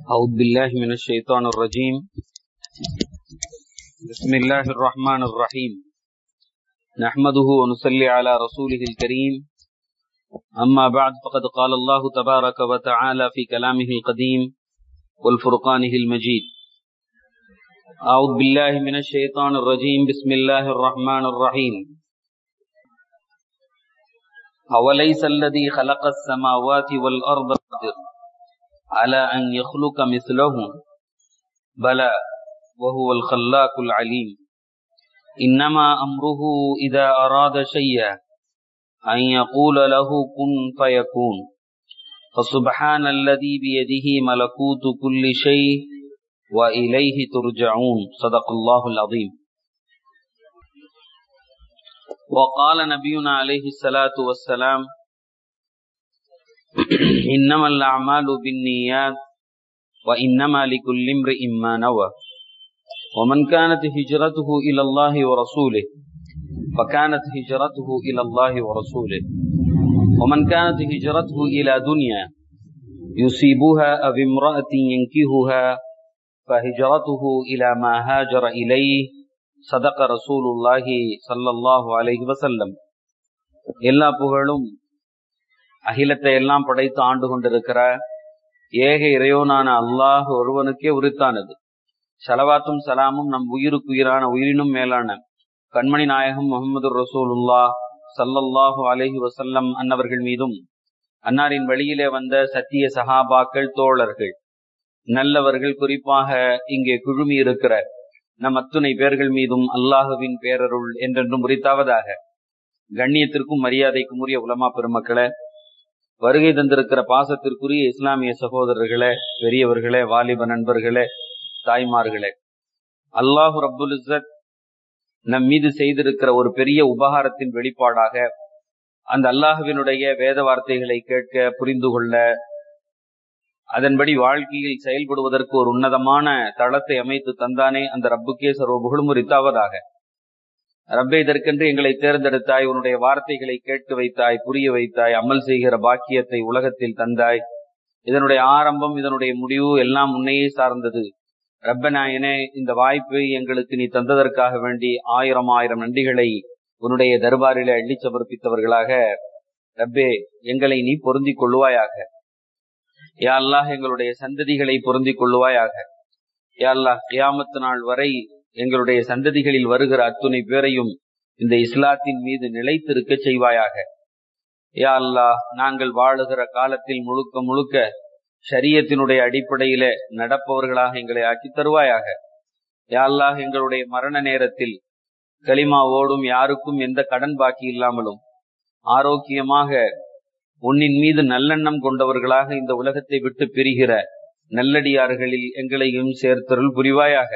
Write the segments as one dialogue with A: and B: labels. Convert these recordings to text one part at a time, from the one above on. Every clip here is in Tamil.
A: أعوذ بالله من الشيطان الرجيم. بسم الله الرحمن الرحيم. نحمده ونصلي على رسوله الكريم. أما بعد فقد قال الله تبارك وتعالى في كلامه القديم والفرقانه المجيد. أعوذ بالله من الشيطان الرجيم. بسم الله الرحمن الرحيم. أوليس الذي خلق السماوات والأرض قادر على أن يخلق مثلهم بلى وهو الخلاق العليم. إنما أمره إذا أراد شيئا أن يقول له كن فيكون. فسبحان الذي بيده ملكوت كل شيء وإليه ترجعون. صدق الله العظيم. وقال نبينا عليه الصلاة والسلام: إنما الأعمال بالنيات وإنما لكل امرئ ما نوى. ومن كانت هجرته إلى الله ورسوله فكانت هجرته إلى الله ورسوله. ومن كانت هجرته إلى دنيا يصيبها أو امرأة ينكهها فهجرته إلى ما هاجر إليه. صدق رسول الله صلى الله عليه وسلم. எல்லா புகழும் அகிலத்தை எல்லாம் படைத்து ஆண்டு கொண்டிருக்கிற ஏக இறைவனான அல்லாஹ் ஒருவனுக்கே உரித்தானது. ஸலவாத்தும் சலாமும் நம் உயிருக்குயிரான உயிரினும் மேலான கண்மணி நாயகம் முஹம்மது ரசூலுல்லாஹ் ஸல்லல்லாஹு அலைஹி வஸல்லம் அன்னவர்கள் மீதும், அன்னாரின் வழியிலே வந்த சத்திய சஹாபாக்கள், தோழர்கள், நல்லவர்கள், குறிப்பாக இங்கே குழுமி இருக்கிற நம் அத்துணை பேர்கள் மீதும் அல்லாஹுவின் பேரருள் என்றென்றும் உரித்தாவதாக. கண்ணியத்திற்கும் மரியாதைக்கும் உரிய உலமா பெருமக்களே, வருகை தந்திருக்கிற பாசத்திற்குரிய இஸ்லாமிய சகோதரர்களே, பெரியவர்களே, வாலிப நண்பர்களே, தாய்மார்களே, அல்லாஹு ரப்புல் இஸ்ஸத் நம் மீது செய்திருக்கிற ஒரு பெரிய உபகாரத்தின் வெளிப்பாடாக அந்த அல்லாஹுவினுடைய வேத வார்த்தைகளை கேட்க, புரிந்து கொள்ள, அதன்படி வாழ்க்கையில் செயல்படுவதற்கு ஒரு உன்னதமான தளத்தை அமைத்து தந்தானே அந்த ரப்புக்கே சர்வ புகழும் உரித்தாவதாக. ரப்பே, இதற்கென்று எங்களை தேர்ந்தெடுத்தாய், உன்னுடைய வார்த்தைகளை கேட்க வைத்தாய், புரிய வைத்தாய், அமல் செய்கிற பாக்கியத்தை உலகத்தில் தந்தாய். இதனுடைய ஆரம்பம், இதனுடைய முடிவு எல்லாம் உன்னையே சார்ந்தது. ரப்பநாயனே, இந்த வாய்ப்பை எங்களுக்கு நீ தந்ததற்காக வேண்டி ஆயிரம் ஆயிரம் நன்றிகளை உன்னுடைய தர்பாரிலே அள்ளி சமர்ப்பித்தவர்களாக ரப்பே எங்களை நீ பொருந்திக் கொள்ளுவாயாக. யா அல்லாஹ், எங்களுடைய சந்ததிகளை பொருந்திக் கொள்ளுவாயாக. யா அல்லாஹ், கியாமத்து நாள் வரை எங்களுடைய சந்ததிகளில் வருகிற அத்துணை பேரையும் இந்த இஸ்லாத்தின் மீது நிலைத்திருக்க செய்வாயாக. யா அல்லாஹ், நாங்கள் வாழுகிற காலத்தில் முழுக்க முழுக்க ஷரியத்தினுடைய அடிப்படையில நடப்பவர்களாக எங்களை ஆக்கி தருவாயாக. யா அல்லாஹ், எங்களுடைய மரண நேரத்தில் கலிமாவோடும் யாருக்கும் எந்த கடன் பாக்கி இல்லாமலும் ஆரோக்கியமாக உன்னின் மீது நல்லெண்ணம் கொண்டவர்களாக இந்த உலகத்தை விட்டு பிரிகிற நல்லடியார்களில் எங்களையும் சேர்த்தருள் புரிவாயாக.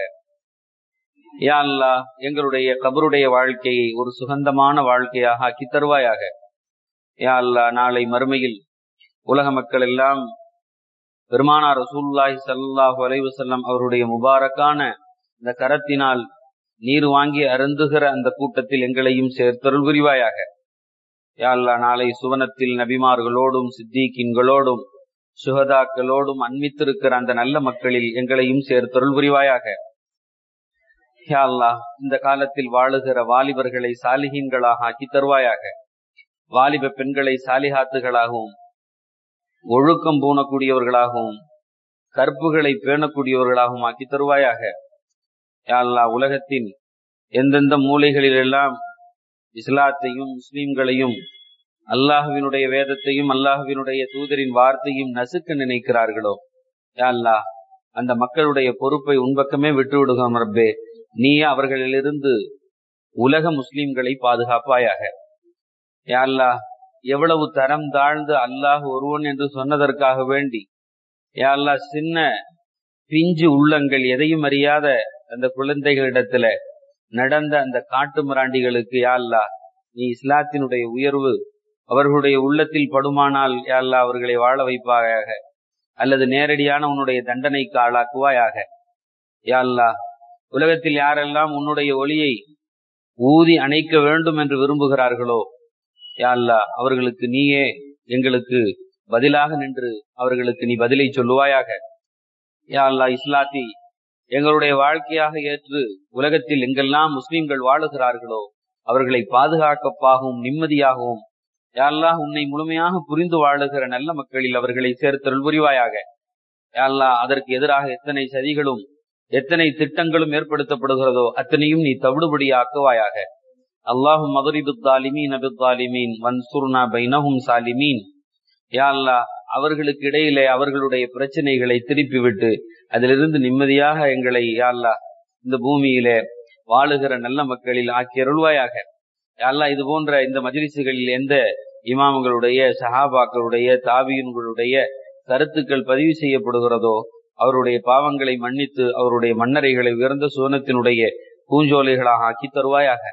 A: யா அல்லாஹ், எங்களுடைய கபருடைய வாழ்க்கையை ஒரு சுகந்தமான வாழ்க்கையாக ஆக்கி தருவாயாக. யா அல்லாஹ், நாளை மறுமையில் உலக மக்கள் எல்லாம் பெருமானார் ரசூலுல்லாஹி ஸல்லல்லாஹு அலைஹி வஸல்லம் அவருடைய முபாரக்கான இந்த கரத்தினால் நீர் வாங்கி அருந்துகிற அந்த கூட்டத்தில் எங்களையும் சேர்த்தருள் புரிவாயாக. யா அல்லாஹ், நாளை சுவனத்தில் நபிமார்களோடும் சித்தீக்கின்களோடும் சுஹதாக்களோடும் அன்பித்திருக்கிற அந்த நல்ல மக்களில் எங்களையும் சேர்த்தருள் புரிவாயாக. யா அல்லாஹ், இந்த காலத்தில் வாழுகிற வாலிபர்களை சாலிஹீன்களாக ஆக்கி தருவாயாக. வாலிப பெண்களை சாலிஹாத்துகளாகவும் ஒழுக்கம் பூணக்கூடியவர்களாகவும் கற்புகளை பேணக்கூடியவர்களாகவும் ஆக்கி தருவாயாக. யா அல்லாஹ், உலகத்தின் எந்தெந்த மூலைகளிலெல்லாம் இஸ்லாத்தையும் முஸ்லிம்களையும் அல்லாஹுவினுடைய வேதத்தையும் அல்லாஹுவினுடைய தூதரின் வார்த்தையும் நசுக்க நினைக்கிறார்களோ, யா அல்லாஹ், அந்த மக்களுடைய பொறுப்பை உன்பக்கமே விட்டு விடுகிறோம் ரப்பே. நீயே அவர்களிலிருந்து உலக முஸ்லிம்களை பாதுகாப்பாயாக. யா அல்லாஹ், எவ்வளவு தரம் தாழ்ந்து அல்லாஹ் ஒருவன் என்று சொன்னதற்காக வேண்டி யா அல்லாஹ், சின்ன பிஞ்சு உள்ளங்கள், எதையும் அறியாத அந்த குழந்தைகளிடத்துல நடந்த அந்த காட்டு மிராண்டிகளுக்கு யா அல்லாஹ், நீ இஸ்லாத்தினுடைய உயர்வு அவர்களுடைய உள்ளத்தில் படுமானால் யா அல்லாஹ் அவர்களை வாழ வைப்பாயாக, அல்லது நேரடியான உன்னுடைய தண்டனைக்கு ஆளாக்குவாயாக. யா அல்லாஹ், உலகத்தில் யாரெல்லாம் உன்னுடைய ஒளியை ஊதி அணைக்க வேண்டும் என்று விரும்புகிறார்களோ, யா அல்லாஹ், அவர்களுக்கு நீயே எங்களுக்கு பதிலாக நின்று அவர்களுக்கு நீ பதிலை சொல்லுவாயாக. யா அல்லாஹ் இஸ்லாத்தை எங்களுடைய வாழ்க்கையாக ஏற்று உலகத்தில் எங்கெல்லாம் முஸ்லிம்கள் வாழுகிறார்களோ அவர்களை பாதுகாக்கப்பாகவும் நிம்மதியாகவும் யா அல்லாஹ் உன்னை முழுமையாக புரிந்து வாழுகிற நல்ல மக்களில் அவர்களை சேர்த்தருள் புரிவாயாக. யா அல்லாஹ் அதற்கு எதிராக எத்தனை சதிகளும் எத்தனை திட்டங்களும் ஏற்படுத்தப்படுகிறதோ அத்தனையும் நீ தவிடுபடியாக்குவாயாக. அல்லாஹும் மதரிபுத்தாலிமீன் அபித்தாலிமீன் வன்சுர்னா பைனஹும் சாலிமீன். யா அல்லாஹ் அவர்களுக்கு இடையிலே அவர்களுடைய பிரச்சனைகளை திருப்பிவிட்டு அதிலிருந்து நிம்மதியாக எங்களை யா அல்லாஹ் இந்த பூமியிலே வாழுகிற நல்ல மக்களில் ஆக்கி அருள்வாயாக. யா அல்லாஹ் இது போன்ற இந்த மஜ்லிஸுகளில் எந்த இமாம்களுடைய சஹாபாக்களுடைய தாபியின்களுடைய கருத்துக்கள் பதிவு செய்யப்படுகிறதோ அவருடைய பாவங்களை மன்னித்து அவருடைய மன்னரைகளை உயர்ந்த சுவனத்தினுடைய பூஞ்சோலைகளாக ஆக்கி தருவாயாக.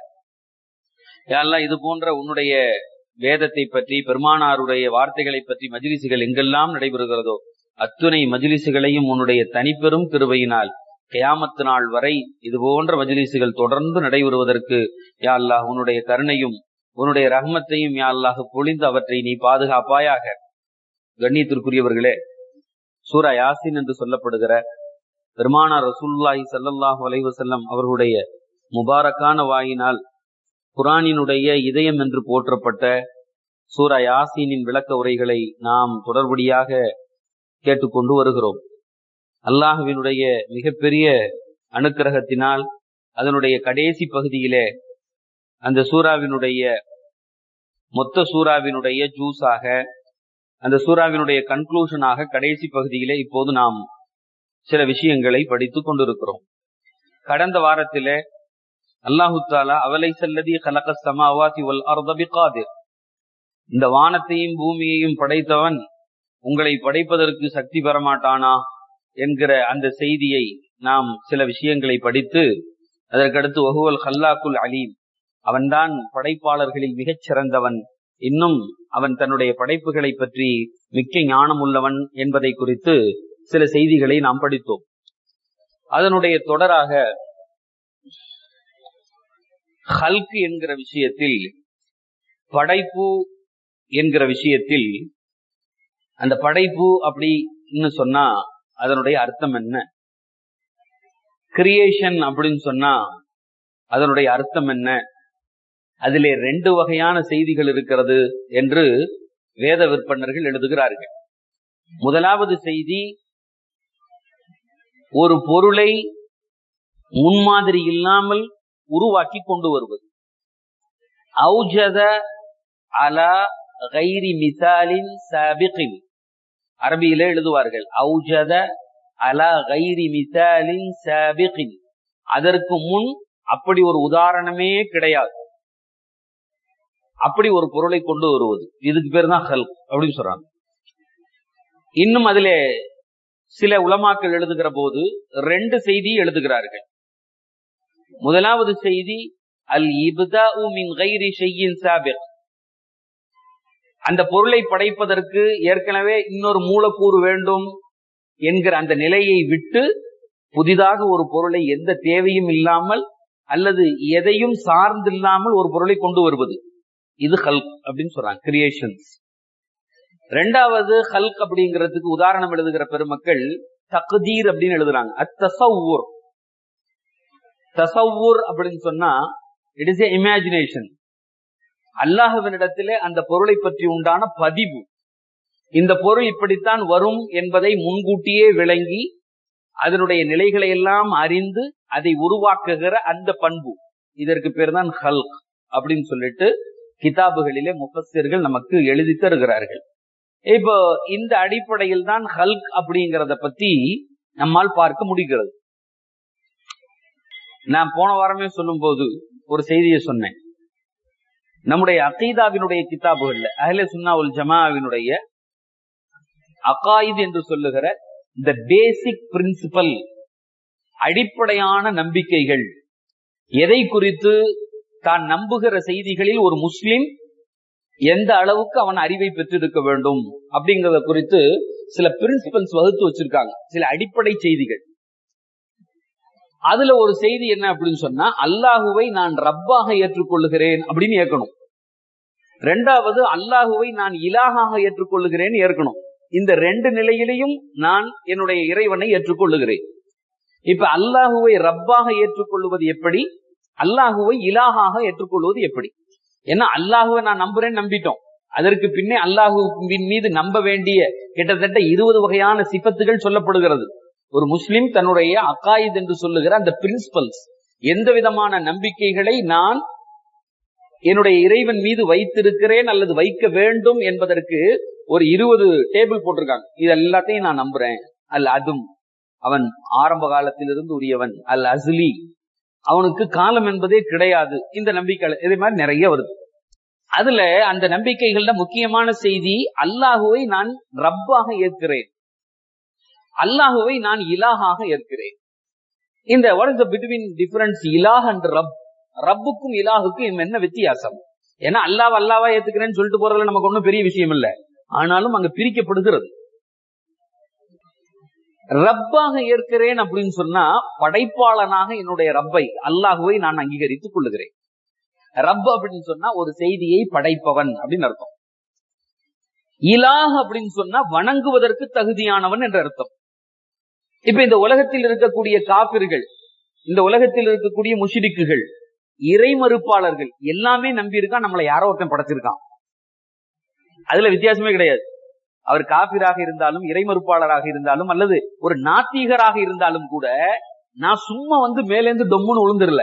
A: யா அல்லாஹ் இது போன்ற உன்னுடைய வேதத்தை பற்றி பெருமானாருடைய வார்த்தைகளை பற்றி மஜ்லிஸுகள் எங்கெல்லாம் நடைபெறுகிறதோ அத்துணை மஜ்லிஸுகளையும் உன்னுடைய தனிப்பெரும் கிருபையினால் கியாமத்து நாள் வரை இது போன்ற மஜ்லிஸுகள் தொடர்ந்து நடைபெறுவதற்கு யா அல்லாஹ் உன்னுடைய கருணையும் உன்னுடைய ரஹ்மத்தையும் யா அல்லாஹ் பொழிந்து அவற்றை நீ பாதுகாப்பாயாக. கண்ணியத்திற்குரியவர்களே, சூரா யாசின் என்று சொல்லப்படுகிற பெருமானார் ரசூலுல்லாஹி ஸல்லல்லாஹு அலைஹி வஸல்லம் அவர்களுடைய முபாரக்கான வாயினால் குர்ஆனினுடைய இதயம் என்று போற்றப்பட்ட சூரா யாசீனின் விளக்க உரைகளை நாம் தொடர்படியாக கேட்டுக்கொண்டு வருகிறோம். அல்லாஹ்வினுடைய மிகப்பெரிய அனுக்கிரகத்தினால் அதனுடைய கடைசி பகுதியிலே அந்த சூராவினுடைய மொத்த சூராவினுடைய ஜூஸாக அந்த சூராவினுடைய கன்க்ளூஷனாக கடைசி பகுதியிலே இப்போது நாம் சில விஷயங்களை படித்துக் கொண்டிருக்கிறோம். கடந்த வாரத்திலே அல்லாஹு தஆலா அவலைஸல்லதீ கலகஸ் ஸமாவாதி வல் அர்த பிகாதிர், இந்த வானத்தையும் பூமியையும் படைத்தவன் உங்களை படைப்பதற்கு சக்தி பெறமாட்டானா என்கிற அந்த செய்தியை நாம் சில விஷயங்களை படித்து அதற்கடுத்து வஹுவல் ஹல்லாக்குல் அலீம், அவன்தான் படைப்பாளர்களில் மிகச் சிறந்தவன், இன்னும் அவன் தன்னுடைய படைப்புகளை பற்றி மிக்க ஞானம் உள்ளவன் என்பதை குறித்து சில செய்திகளை நாம் படித்தோம். அதனுடைய தொடராக ஹல்க் என்கிற விஷயத்தில், படைப்பு என்கிற விஷயத்தில், அந்த படைப்பு அப்படின்னு சொன்னா அதனுடைய அர்த்தம் என்ன, கிரியேஷன் அப்படின்னு சொன்னா அதனுடைய அர்த்தம் என்ன, அதிலே 2 வகையான செய்திகள் இருக்கிறது என்று வேத விற்பனர்கள் எழுதுகிறார்கள். முதலாவது செய்தி, ஒரு பொருளை முன்மாதிரி இல்லாமல் உருவாக்கி கொண்டு வருவது. அவுஜத அலா கைரி மிசாலின் சாபிகின், அரபியிலே எழுதுவார்கள் அவுஜத அலா கைரி மிசாலின் சாபிகின், அதற்கு முன் அப்படி ஒரு உதாரணமே கிடையாது, அப்படி ஒரு பொருளை கொண்டு வருவது, இதுக்கு பேர் தான் ஹல்க் அப்படின்னு சொல்றாங்க. இன்னும் அதிலே சில உலமாக்கள் எழுதுகிற போது 2 செய்தி எழுதுகிறார்கள். முதலாவது செய்தி அல் இப்தாஉ மின் கைரி ஷைஇன் சாபிக், அந்த பொருளை படைப்பதற்கு ஏற்கனவே இன்னொரு மூலக்கூறு வேண்டும் என்கிற அந்த நிலையை விட்டு புதிதாக ஒரு பொருளை எந்த தேவையும் இல்லாமல் அல்லது எதையும் சார்ந்தில்லாமல் ஒரு பொருளை கொண்டு வருவது, இது ஹல்க் அப்படின்னு சொல்றாங்க, கிரியேஷன்ஸ். 2வது ஹல்க் அப்படிங்கிறதுக்கு உதாரணம் எழுதுகிற பெருமக்கள் தக்தீர் அப்படின்னு எழுதுறாங்க. அத்தஸவ்வுர், தஸவ்வுர் அப்படின்னு சொன்னா இட் இஸ் எ இமேஜினேஷன். அல்லாஹ்வினிடத்திலே அந்த பொருளை பற்றி உண்டான பதிவு, இந்த பொருள் இப்படித்தான் வரும் என்பதை முன்கூட்டியே விளங்கி அதனுடைய நிலைகளை எல்லாம் அறிந்து அதை உருவாக்குகிற அந்த பண்பு, இதற்கு பேர் தான் ஹல்க் அப்படின்னு சொல்லிட்டு கிதாபுகளிலே முஃபஸ்ஸிர்கள் நமக்கு எழுதி தருகிறார்கள். இப்போ இந்த அடிப்படையில் தான் ஹல்க் அப்படிங்கறத பத்தி நம்மால் பார்க்க முடிகிறது. நான் போன வாரமே சொல்லும் போது ஒரு செய்தியை சொன்னேன். நம்முடைய அகீதாவினுடைய கிதாபுகள்ல அஹ்லே சுன்னா வல் ஜமாஅவினுடைய அகாயித் என்று சொல்லுகிற இந்த பேசிக் பிரின்சிபல், அடிப்படையான நம்பிக்கைகள், எதை குறித்து தான் நம்புகிற செய்திகளில் ஒரு முஸ்லிம் எந்த அளவுக்கு அவன் அறிவை பெற்றிருக்க வேண்டும் அப்படிங்கறத குறித்து சில பிரின்சிபல்ஸ் வகுத்து வச்சிருக்காங்க, சில அடிப்படை செய்திகள். அதுல ஒரு செய்தி என்ன அப்படின்னு சொன்னா, அல்லாஹுவை நான் ரப்பாக ஏற்றுக்கொள்ளுகிறேன் அப்படின்னு ஏற்கணும். 2வது அல்லாஹுவை நான் இலாஹாக ஏற்றுக்கொள்ளுகிறேன் ஏற்கணும். இந்த ரெண்டு நிலையிலையும் நான் என்னுடைய இறைவனை ஏற்றுக்கொள்ளுகிறேன். இப்ப அல்லாஹுவை ரப்பாக ஏற்றுக்கொள்வது எப்படி, அல்லாஹுவை இலாஹாக ஏற்றுக்கொள்வது எப்படி? ஏன்னா அல்லாஹுவை நான் நம்பிட்டோம். அதற்கு பின்னே அல்லாஹுவின் மீது நம்ப வேண்டிய கிட்டத்தட்ட 20 வகையான சிபத்துகள் சொல்லப்படுகிறது. ஒரு முஸ்லிம் தன்னுடைய அகாயித் என்று சொல்லுகிற அந்த பிரின்சிபல்ஸ், எந்த விதமான நம்பிக்கைகளை நான் என்னுடைய இறைவன் மீது வைத்திருக்கிறேன் அல்லது வைக்க வேண்டும் என்பதற்கு ஒரு 20 டேபிள் போட்டிருக்காங்க. இது எல்லாத்தையும் நான் நம்புறேன். அல் அதும், அவன் ஆரம்ப காலத்திலிருந்து உரியவன். அல் அஸ்லி, அவனுக்கு காலம் என்பதே கிடையாது. இந்த நம்பிக்கை இதே மாதிரி நிறைய வருது. அதுல அந்த நம்பிக்கைகள்ல முக்கியமான செய்தி, அல்லாஹுவை நான் ரப்பாக ஏற்கிறேன், அல்லாஹுவை நான் இலாஹாக ஏற்கிறேன். இந்த what is the between difference இலாஹ் அண்ட் ரப்? ரப்புக்கும் இலாஹுக்கும் என்ன வித்தியாசம்? ஏன்னா அல்லாவா ஏத்துக்கிறேன்னு சொல்லிட்டு போறதுல நமக்கு ஒன்றும் பெரிய விஷயம் இல்லை. ஆனாலும் அங்க பிரிக்கப்படுகிறது. ரப்பாக ஏற்கிறேன் அப்படின்னு சொன்னா, படைப்பாளனாக என்னுடைய ரப்பை அல்லாஹுவை நான் அங்கீகரித்துக் கொள்ளுகிறேன். ரப் அப்படின்னு சொன்னா ஒரு செய்தியை படைப்பவன் அப்படின்னு அர்த்தம். இலாஹ் அப்படின்னு சொன்னா வணங்குவதற்கு தகுதியானவன் என்ற அர்த்தம். இப்ப இந்த உலகத்தில் இருக்கக்கூடிய காபிர்கள், இந்த உலகத்தில் இருக்கக்கூடிய முஷ்ரிக்குகள், இறை மறுப்பாளர்கள் எல்லாமே நம்பி இருக்கான் நம்மளை யாரோ ஒருத்தன் படைச்சிருக்கான். அதுல வித்தியாசமே கிடையாது. அவர் காபிராக இருந்தாலும், இறை மறுப்பாளராக இருந்தாலும், அல்லது ஒரு நாத்திகராக இருந்தாலும் கூட, நான் சும்மா மேலேந்து டொம்முன்னு விழுந்துடல.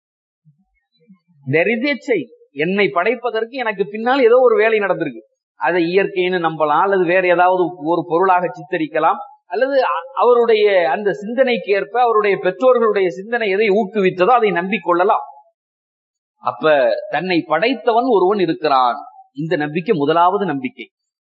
A: There is a chain. என்னை படைப்பதற்கு எனக்கு பின்னால் ஏதோ ஒரு வேலை நடந்திருக்கு. அதை இயற்கைன்னு நம்பலாம், அல்லது வேற ஏதாவது ஒரு பொருளாக சித்தரிக்கலாம், அல்லது அவருடைய அந்த சிந்தனைக்கு ஏற்ப அவருடைய பெற்றோர்களுடைய சிந்தனை எதை ஊக்குவித்ததோ அதை நம்பிக்கொள்ளலாம். அப்ப தன்னை படைத்தவன் ஒருவன் இருக்கிறான். இந்த நம்பிக்கை முதலாவது நம்பிக்கை.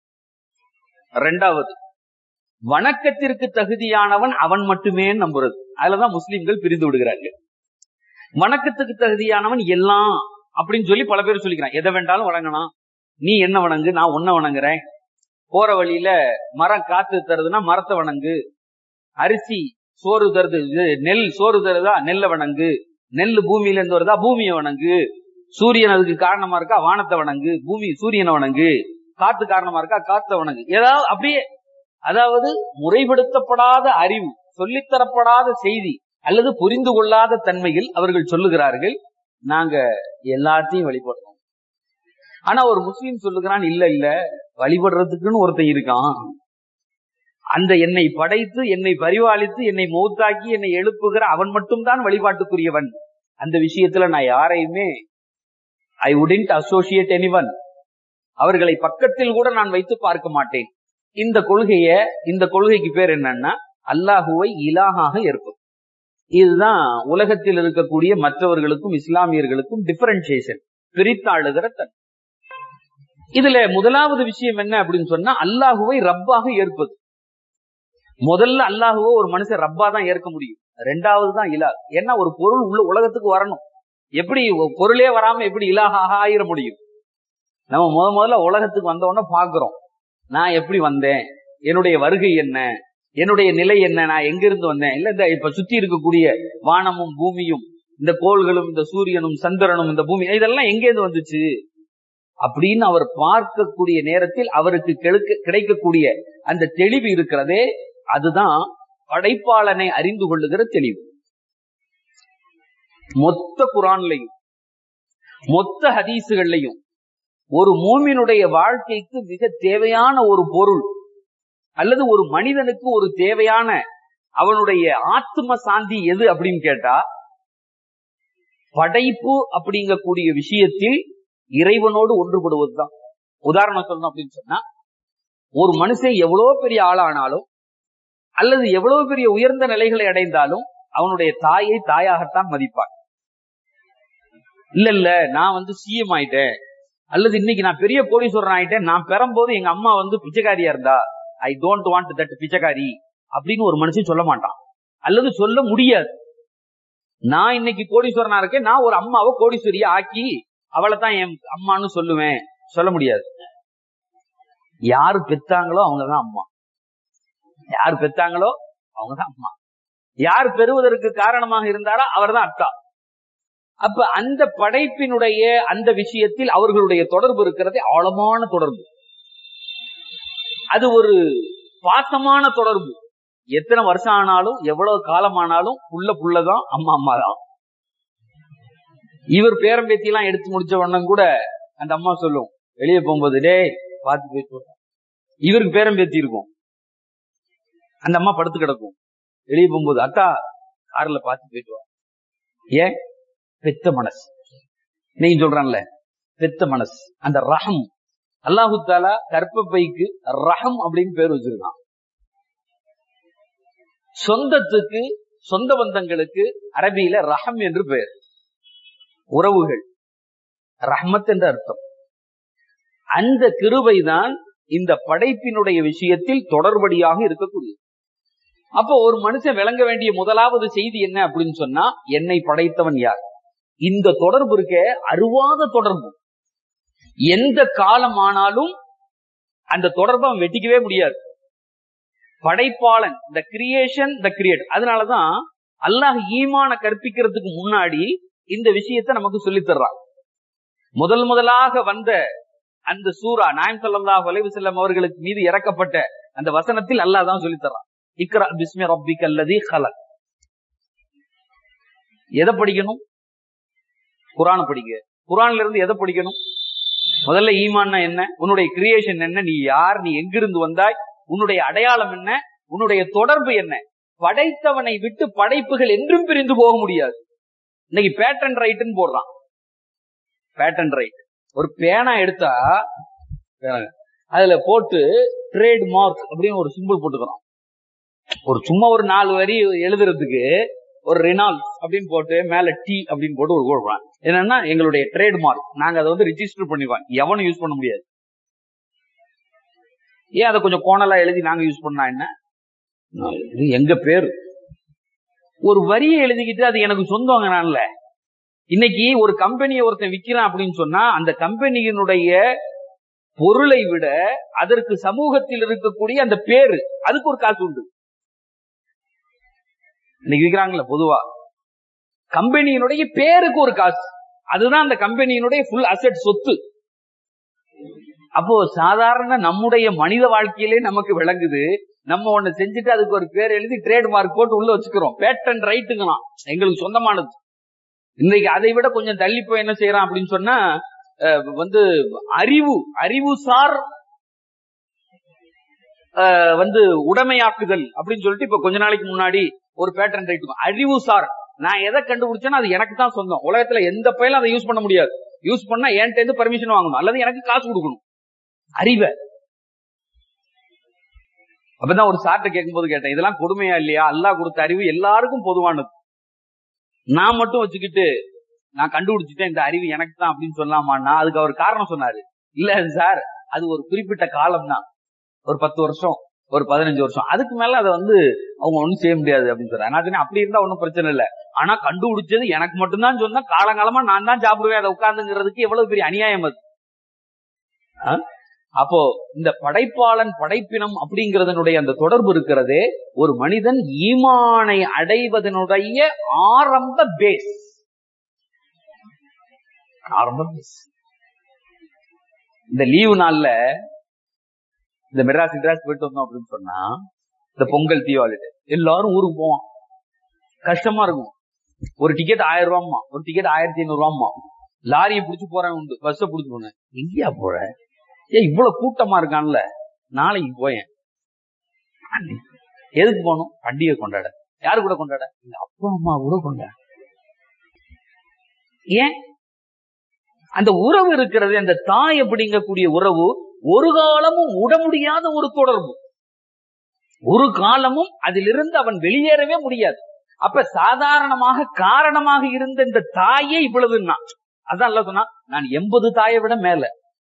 A: இரண்டாவது, வணக்கத்திற்கு தகுதியானவன் அவன் மட்டுமே நம்புறது. அதுலதான் முஸ்லிம்கள் பிரிந்து விடுகிறார்கள். வணக்கத்துக்கு தகுதியானவன் எல்லாம் அப்படின்னு சொல்லி பல பேர் சொல்லிக்கிறான். எதை வேண்டாலும் வணங்கணும், நீ என்ன வணங்கு, நான் உன்ன வணங்குறேன். போற வழியில மரம் காத்து தருதுன்னா மரத்தை வணங்கு, அரிசி சோறு தருது, நெல் சோறு தருதா நெல்லை வணங்கு, நெல் பூமியில இருந்து வருதா பூமியை வணங்கு, சூரியன் அதுக்கு காரணமா இருக்கா வானத்தை வணங்கு, பூமி சூரியனை வணங்கு, காத்து காரணமா இருக்கா காத்தை வணங்கு. ஏதாவது அப்படியே, அதாவது முறைப்படுத்தப்படாத அறிவு, சொல்லித்தரப்படாத செய்தி அல்லது புரிந்து கொள்ளாத தன்மையில் அவர்கள் சொல்லுகிறார்கள், நாங்க எல்லாத்தையும் வழிபடுறோம். ஆனா ஒரு முஸ்லீம் சொல்லுகிறான், இல்ல இல்ல, வழிபடுறதுக்குன்னு ஒருத்தன் இருக்கான். அந்த என்னை படைத்து, என்னை பரிபாலித்து, என்னை மௌத்தாக்கி, என்னை எழுப்புகிற அவன் மட்டும்தான் வழிபாட்டுக்குரியவன். அந்த விஷயத்துல நான் யாரையுமே ஐ வுடன்ட் அசோசியேட் எனிவன், அவர்களை பக்கத்தில் கூட நான் வைத்து பார்க்க மாட்டேன். இந்த கொள்கைக்கு பேர் என்னன்னா அல்லாஹுவை இலாஹாக ஏற்பது. இதுதான் உலகத்தில் இருக்கக்கூடிய மற்றவர்களுக்கும் இஸ்லாமியர்களுக்கும் டிஃபரன்சியேஷன், பிரித்தாளுகிற தன்மை. இதுல முதலாவது விஷயம் என்ன அப்படின்னு சொன்னா, அல்லாஹுவை ரப்பாக ஏற்பது. முதல்ல அல்லாஹுவை ஒரு மனுஷன் ரப்பா தான் ஏற்க முடியும். ரெண்டாவது தான் இலாஹ். ஏன்னா ஒரு பொருள் உள்ள உலகத்துக்கு வரணும். எப்படி பொருளே வராம எப்படி இலாஹாக ஆயிர முடியும்? நம்ம முதல்ல உலகத்துக்கு வந்தோடனே பாக்குறோம், நான் எப்படி வந்தேன், என்னுடைய வருகை என்ன, என்னுடைய நிலை என்ன, நான் எங்கிருந்து வந்தேன். இல்ல இந்த இப்ப சுத்தி இருக்கக்கூடிய வானமும் பூமியும், இந்த கோள்களும், இந்த சூரியனும் சந்திரனும், இந்த பூமி, இதெல்லாம் எங்கேருந்து வந்துச்சு அப்படின்னு அவர் பார்க்கக்கூடிய நேரத்தில் அவருக்கு கிடைக்கக்கூடிய அந்த தெளிவு இருக்கிறதே, அதுதான் படைப்பாளனை அறிந்து கொள்ளுகிற தெளிவு. மொத்த குர்ஆன்லையும் மொத்த ஹதீசுகள்லையும் ஒரு மூமினுடைய வாழ்க்கைக்கு மிக தேவையான ஒரு பொருள் அல்லது ஒரு மனிதனுக்கு ஒரு தேவையான அவனுடைய ஆத்ம சாந்தி எது அப்படின்னு கேட்டா, படைப்பு அப்படிங்கக்கூடிய விஷயத்தில் இறைவனோடு ஒன்றுபடுவதுதான். உதாரணம் சொல்லணும் அப்படின்னு சொன்னா, ஒரு மனுஷன் எவ்வளவு பெரிய ஆளானாலும் அல்லது எவ்வளவு பெரிய உயர்ந்த நிலைகளை அடைந்தாலும் அவனுடைய தாயை தாயாகத்தான் மதிப்பான். இல்ல நான் சிஎம் ஆயிட்டேன் அல்லது இன்னைக்கு நான் பெரிய கோடீஸ்வரன் ஆயிட்டேன், நான் பெறும்போது எங்க அம்மா பிச்சைக்காரியா இருந்தா, ஐ டோன்ட் வாண்ட் தட் பிச்சைக்காரி அப்படின்னு ஒரு மனுஷன் சொல்ல மாட்டான், அல்லது சொல்ல முடியாது. நான் இன்னைக்கு கோடீஸ்வரனா இருக்கேன், நான் ஒரு அம்மாவை கோடீஸ்வரியா ஆக்கி அவளை தான் என் அம்மான்னு சொல்லுவேன், சொல்ல முடியாது. யாரு பெத்தாங்களோ அவங்கதான் அம்மா, யார் பெத்தாங்களோ அவங்கதான் அம்மா, யார் பெறுவதற்கு காரணமாக இருந்தாரோ அவர் தான் அத்தா. அப்ப அந்த படைப்பினுடைய அந்த விஷயத்தில் அவர்களுடைய தொடர்பு இருக்கிறதே ஆழமான தொடர்பு. அது ஒரு பாசமான தொடர்பு. எத்தனை வருஷம் ஆனாலும் எவ்வளவு காலம் ஆனாலும் புள்ளதான், அம்மா தான். இவர் பேரம்பேத்தி எல்லாம் எடுத்து முடிச்ச உடனே கூட அந்த அம்மா சொல்லும், வெளியே போகும்போது டேய் பார்த்து போயிட்டு. இவருக்கு பேரம்பேத்தி இருக்கும், அந்த அம்மா படுத்து கிடக்கும். வெளியே போகும்போது அத்தா கார்ல பார்த்து போயிட்டு. ஏன்? பெத்த மனசு. நீங்க சொல்றான்ல பெத்த மனசு, அந்த ரஹம். அல்லாஹு தாலா கர்ப்பப்பைக்கு ரஹம் அப்படின்னு பேர் வச்சிருக்கான். சொந்தத்துக்கு, சொந்த பந்தங்களுக்கு அரபியில ரஹம் என்று பெயர். உறவுகள், ரஹ்மத் என்ற அர்த்தம். அந்த கிருபைதான் இந்த படைப்பினுடைய விஷயத்தில் தொடர்படியாக இருக்கக்கூடியது. அப்போ ஒரு மனுஷன் விளங்க வேண்டிய முதலாவது செய்தி என்ன அப்படின்னு சொன்னா, என்னை படைத்தவன் யார்? இந்த தொடர்பு இருக்க அருவாத தொடர்பு. எந்த காலம் ஆனாலும் அந்த தொடர்பை அவன் வெட்டிக்கவே முடியாது. படைப்பாளன், த கிரியேஷன், த கிரியேட். அதனாலதான் அல்லாஹ் ஈமான கற்பிக்கிறதுக்கு முன்னாடி இந்த விஷயத்தை நமக்கு சொல்லித் தர்றான். முதலாக வந்த அந்த சூரா நாயம் ஸல்லல்லாஹு அலைஹி வஸல்லம் அவர்களுக்கு மீது இறக்கப்பட்ட அந்த வசனத்தில் அல்லாஹ் தான் சொல்லித் தர்றான், இக்ரா பிஸ்மி ரப்பிக்கல்லதீ ஹலக். எதை படிக்கணும்? குர்ஆனை படிக்க. குர்ஆன்ல இருந்து எதை படிக்கணும்? முதல்ல ஈமான்னா என்ன, உன்னுடைய கிரியேஷன் என்ன, நீ யார், நீ எங்கிருந்து வந்தாய், உன்னுடைய அடையாளம் என்ன, உன்னுடைய தொடர்பு என்ன. படைத்தவனை விட்டு படைப்புகள் என்றும் பிரிந்து போக முடியாது. இன்னைக்கு பேட்டன் ரைட்னு போடுறான். பேட்டன் ரைட், ஒரு பேனா எடுத்தா அதுல போட்டு ட்ரேட் மார்க் அப்படின்னு ஒரு சிம்பிள் போட்டுக்கிறான். ஒரு சும்மா ஒரு 4 வரி எழுதுறதுக்கு ஒரு ரெனால்ட் அப்படின்னு போட்டு மேல டி அப்படின்னு போட்டு ஒரு கோடுறான். என்னன்னா எங்களுடைய ட்ரேட் மார்க், நாங்க அதை வந்து ரிஜிஸ்டர் பண்ணிடுவாங்க, எவனும் யூஸ் பண்ண முடியாது. ஏன் அதை கொஞ்சம் கோணலா எழுதி நாங்க யூஸ் பண்ணா என்ன, இது எங்க பேரு. ஒரு வரியை எழுதிக்கிட்டு அது எனக்கு சொந்தவங்கனால. இன்னைக்கு ஒரு கம்பெனியை ஒருத்தன் விக்கிறான் அப்படின்னு சொன்னா அந்த கம்பெனியினுடைய பொருளை விட அதற்கு சமூகத்தில் இருக்கக்கூடிய அந்த பேரு, அதுக்கு ஒரு காசு உண்டு. இன்னைக்கு விக்கிறாங்களா பொதுவா, கம்பெனியினுடைய பேருக்கு ஒரு காசு, அதுதான் அந்த கம்பெனியினுடைய ஃபுல் அசெட், சொத்து. அப்போ சாதாரண நம்முடைய மனித வாழ்க்கையிலே நமக்கு விளங்குது, நம்ம ஒண்ணு செஞ்சுட்டு அதுக்கு ஒரு பேர் எழுதி ட்ரேட் மார்க் போட்டு உள்ள வச்சுக்கிறோம். பேட்டன் ரைட்டுங்களாம், எங்களுக்கு சொந்தமானது. இன்னைக்கு அதை விட கொஞ்சம் தள்ளி போய் என்ன செய்யறான் அப்படின்னு சொன்னா, வந்து அறிவுசார் வந்து உடைமையாக்குதல் அப்படின்னு சொல்லிட்டு இப்ப கொஞ்ச நாளைக்கு முன்னாடி ஒரு பேட்டன் ரைட், அறிவுசார். நான் எதை கண்டுபிடிச்சேன்னா அது எனக்கு தான் சொந்தம். உலகத்துல எந்த பயிலும் அதை யூஸ் பண்ண முடியாது. யூஸ் பண்ணா என்கிட்ட இருந்து பர்மிஷன் வாங்கணும், அல்லது எனக்கு காசு கொடுக்கணும். அறிவை அப்பதான் ஒரு சார்ட்ட கேட்கும் போது கேட்டேன், இதெல்லாம் கொடுமையா இல்லையா? அல்லாஹ் கொடுத்த அறிவு எல்லாருக்கும் பொதுவானது, நான் மட்டும் வச்சுக்கிட்டு நான் கண்டுபிடிச்சிட்டேன் இந்த அறிவு எனக்கு தான் அப்படின்னு சொல்லலாமான்னா அதுக்கு அவர் காரணம் சொன்னாரு. இல்ல சார், அது ஒரு குறிப்பிட்ட காலம் தான், ஒரு 10 வருஷம், ஒரு 15 வருஷம், அதுக்கு மேல அதை வந்து அவங்க ஒண்ணும் செய்ய முடியாது அப்படின்னு சொல்றாங்க. நான் சொன்னேன், அப்படி இருந்தா ஒன்னும் பிரச்சனை இல்லை, ஆனா கண்டுபிடிச்சது எனக்கு மட்டும்தான் சொன்னா காலங்காலமா நான் தான் சாப்பிடுவேன் அதை உட்கார்ந்துங்கிறதுக்கு எவ்வளவு பெரிய அநியாயம் அது. அப்போ இந்த படைப்பாளன் படைப்பினம் அப்படிங்கறதனுடைய அந்த தொடர்பு இருக்கிறதே ஒரு மனிதன் ஈமானை அடைவதனுடைய ஆரம்ப பேஸ். இந்த லீவு நாள்ல இந்த மெட்ராஸ் போயிட்டு வந்தோம் அப்படின்னு சொன்னா, இந்த பொங்கல் தீபாவளி எல்லாரும் ஊருக்கு போவான். கஷ்டமா இருக்கும். ஒரு டிக்கெட் 1000 ரூபாய்மா, ஒரு டிக்கெட் 1500 ரூபாய்மா. லாரியை பிடிச்சு போறேன் உண்டு, பஸ்ஸை பிடிச்சு போனேன். எங்கேயா போற? ஏன் இவ்வளவு கூட்டமா இருக்கான்ல, நாளைக்கு போயேன். எதுக்கு போகணும்? பண்டிகை கொண்டாட. யாரு கூட கொண்டாட? எங்க அப்பா அம்மா கூட கொண்டாட. ஏன்? அந்த உறவு இருக்கிறது, அந்த தாய் அப்படிங்கக்கூடிய உறவு ஒரு காலமும் உட முடியாத ஒரு தொடர்பு. ஒரு காலமும் அதிலிருந்து அவன் வெளியேறவே முடியாது. அப்ப சாதாரணமாக காரணமாக இருந்த இந்த தாயே இவ்வளவுன்னா, அதான் அல்ல சொன்னா, நான் 80 தாயை விட மேல,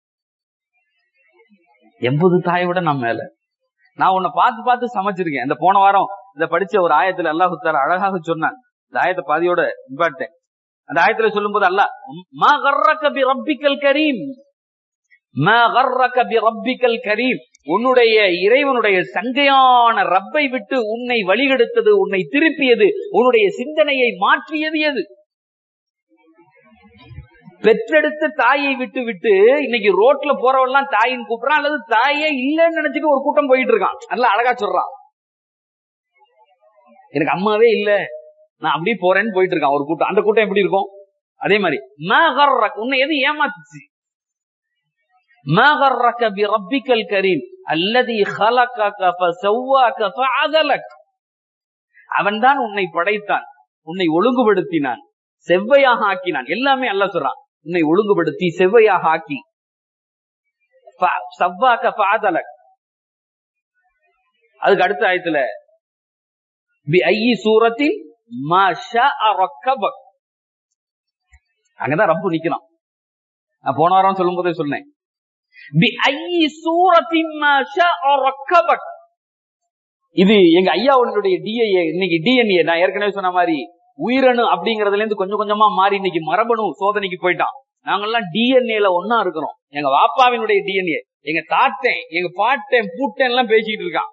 A: 80 தாயை விட நான் மேல. நான் உன்னை பார்த்து பார்த்து சமைச்சிருக்கேன். இந்த போன வாரம் இதை படிச்ச ஒரு ஆயத்துல அல்லாஹ் தஆலா அழகாக சொன்னான். இந்த ஆயத்தை பாதியோட நிப்பாட்டேன். அந்த ஆயத்துல சொல்லும் போது அல்லாஹ், மா கர்ரக பி ரப்பிக்கல் கரீம், மா கர்ரக பி ரப்பிக்கல் கரீம், உன்னுடைய இறைவனுடைய சங்கையான ரப்பை விட்டு உன்னை வழிகெடுத்தது, உன்னை திருப்பியது, உன்னுடைய சிந்தனையை மாற்றியது எது? பெற்றெடுத்த தாயை விட்டு விட்டு இன்னைக்கு ரோட்ல போறவெல்லாம் தாயின்னு கூப்பிடுறான், அல்லது தாயே இல்லன்னு நினைச்சிட்டு ஒரு கூட்டம் போயிட்டு இருக்கான். நல்லா அழகா சொல்றான், எனக்கு அம்மாவே இல்ல நான் அப்படியே போறேன்னு போயிட்டு இருக்கான் ஒரு கூட்டம். அந்த கூட்டம் எப்படி இருக்கும்? அதே மாதிரி உன்னை எது ஏமாத்துச்சு? பிரப்பிக்கல் கரீம் அல்லதி ஹலகக ஃபஸவ்வாக ஃபஅதலக். அவன்தான் உன்னை படைத்தான், உன்னை ஒழுங்குபடுத்தினான், செவ்வையாக ஆக்கினான். எல்லாமே அல்லாஹ் சொல்றான், உன்னை ஒழுங்குபடுத்தி செவ்வையாக ஆக்கி. சவ்வாக ஃபஅதலக். அதுக்கு அடுத்த ஆயத்துல பி ஐயி சூரத்தின் மா ஷாஅ ரக்கபக். அங்கதான் ரப்பு நிக்கிறான். நான் போன வாரம் சொல்லும் போதே சொன்னேன், பி ஐயி சூரத்தின் மா ஷாஅ ரக்கபக். இது எங்க ஐயாவுடைய டிஎன்ஏ. இன்னைக்கு டிஎன்ஏ நான் ஏற்கனவே சொன்ன மாதிரி உயிரணு அப்படிங்கறதுல இருந்து கொஞ்சம் கொஞ்சமா மாறி இன்னைக்கு மரபணு சோதனைக்கு போயிட்டான். நாங்கெல்லாம் டிஎன்ஏல ஒன்னா இருக்கிறோம். எங்க வாப்பாவினுடைய டிஎன்ஏ, எங்க தாத்தன், எங்க பாட்டன், பூட்டன் எல்லாம் பேசிக்கிட்டு இருக்கான்.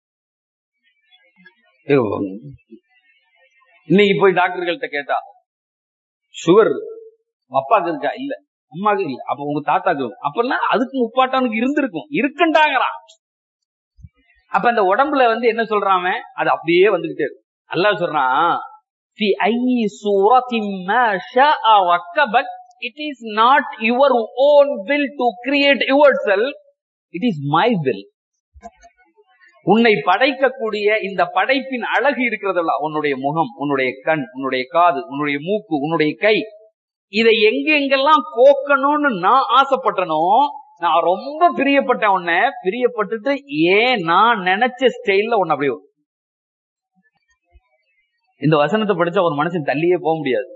A: இன்னைக்கு போய் டாக்டர்கள்ட்ட கேட்டா சுகர் அப்பாக்கு இருக்கா? இல்ல. அம்மாக்கு இல்ல. அப்ப உங்க தாத்தாக்கு அப்பெல்லாம் அதுக்கு முப்பாட்டனுக்கு இருந்திருக்கும், இருக்குண்டாங்கிறான். அப்ப அந்த உடம்புல என்ன சொல்றான், அது அப்படியே வந்துகிட்டே இருக்கு. அல்லாஹ் சொல்றான், fi ayyi suratin ma sha'a rakkabak. It is not your own will to create yourself, it is my will. உன்னை படைக்கக்கூடிய இந்த படைப்பின் அழகு இருக்கிறதல்ல, உன்னுடைய முகம், உன்னுடைய கண், உன்னுடைய காது, உன்னுடைய மூக்கு, உன்னுடைய கை, இதை எங்கெங்கெல்லாம் கோக்கணும்னு நான் ஆசைப்பட்டனோ, நான் ரொம்ப பிரியப்பட்டேன். உன்னை பிரியப்பட்டுட்டு ஏன் நான் நினைச்ச ஸ்டைல்ல உன்னை அப்படியே. இந்த வசனத்தை படிச்சா ஒரு மனுஷன் தள்ளியே போக முடியாது.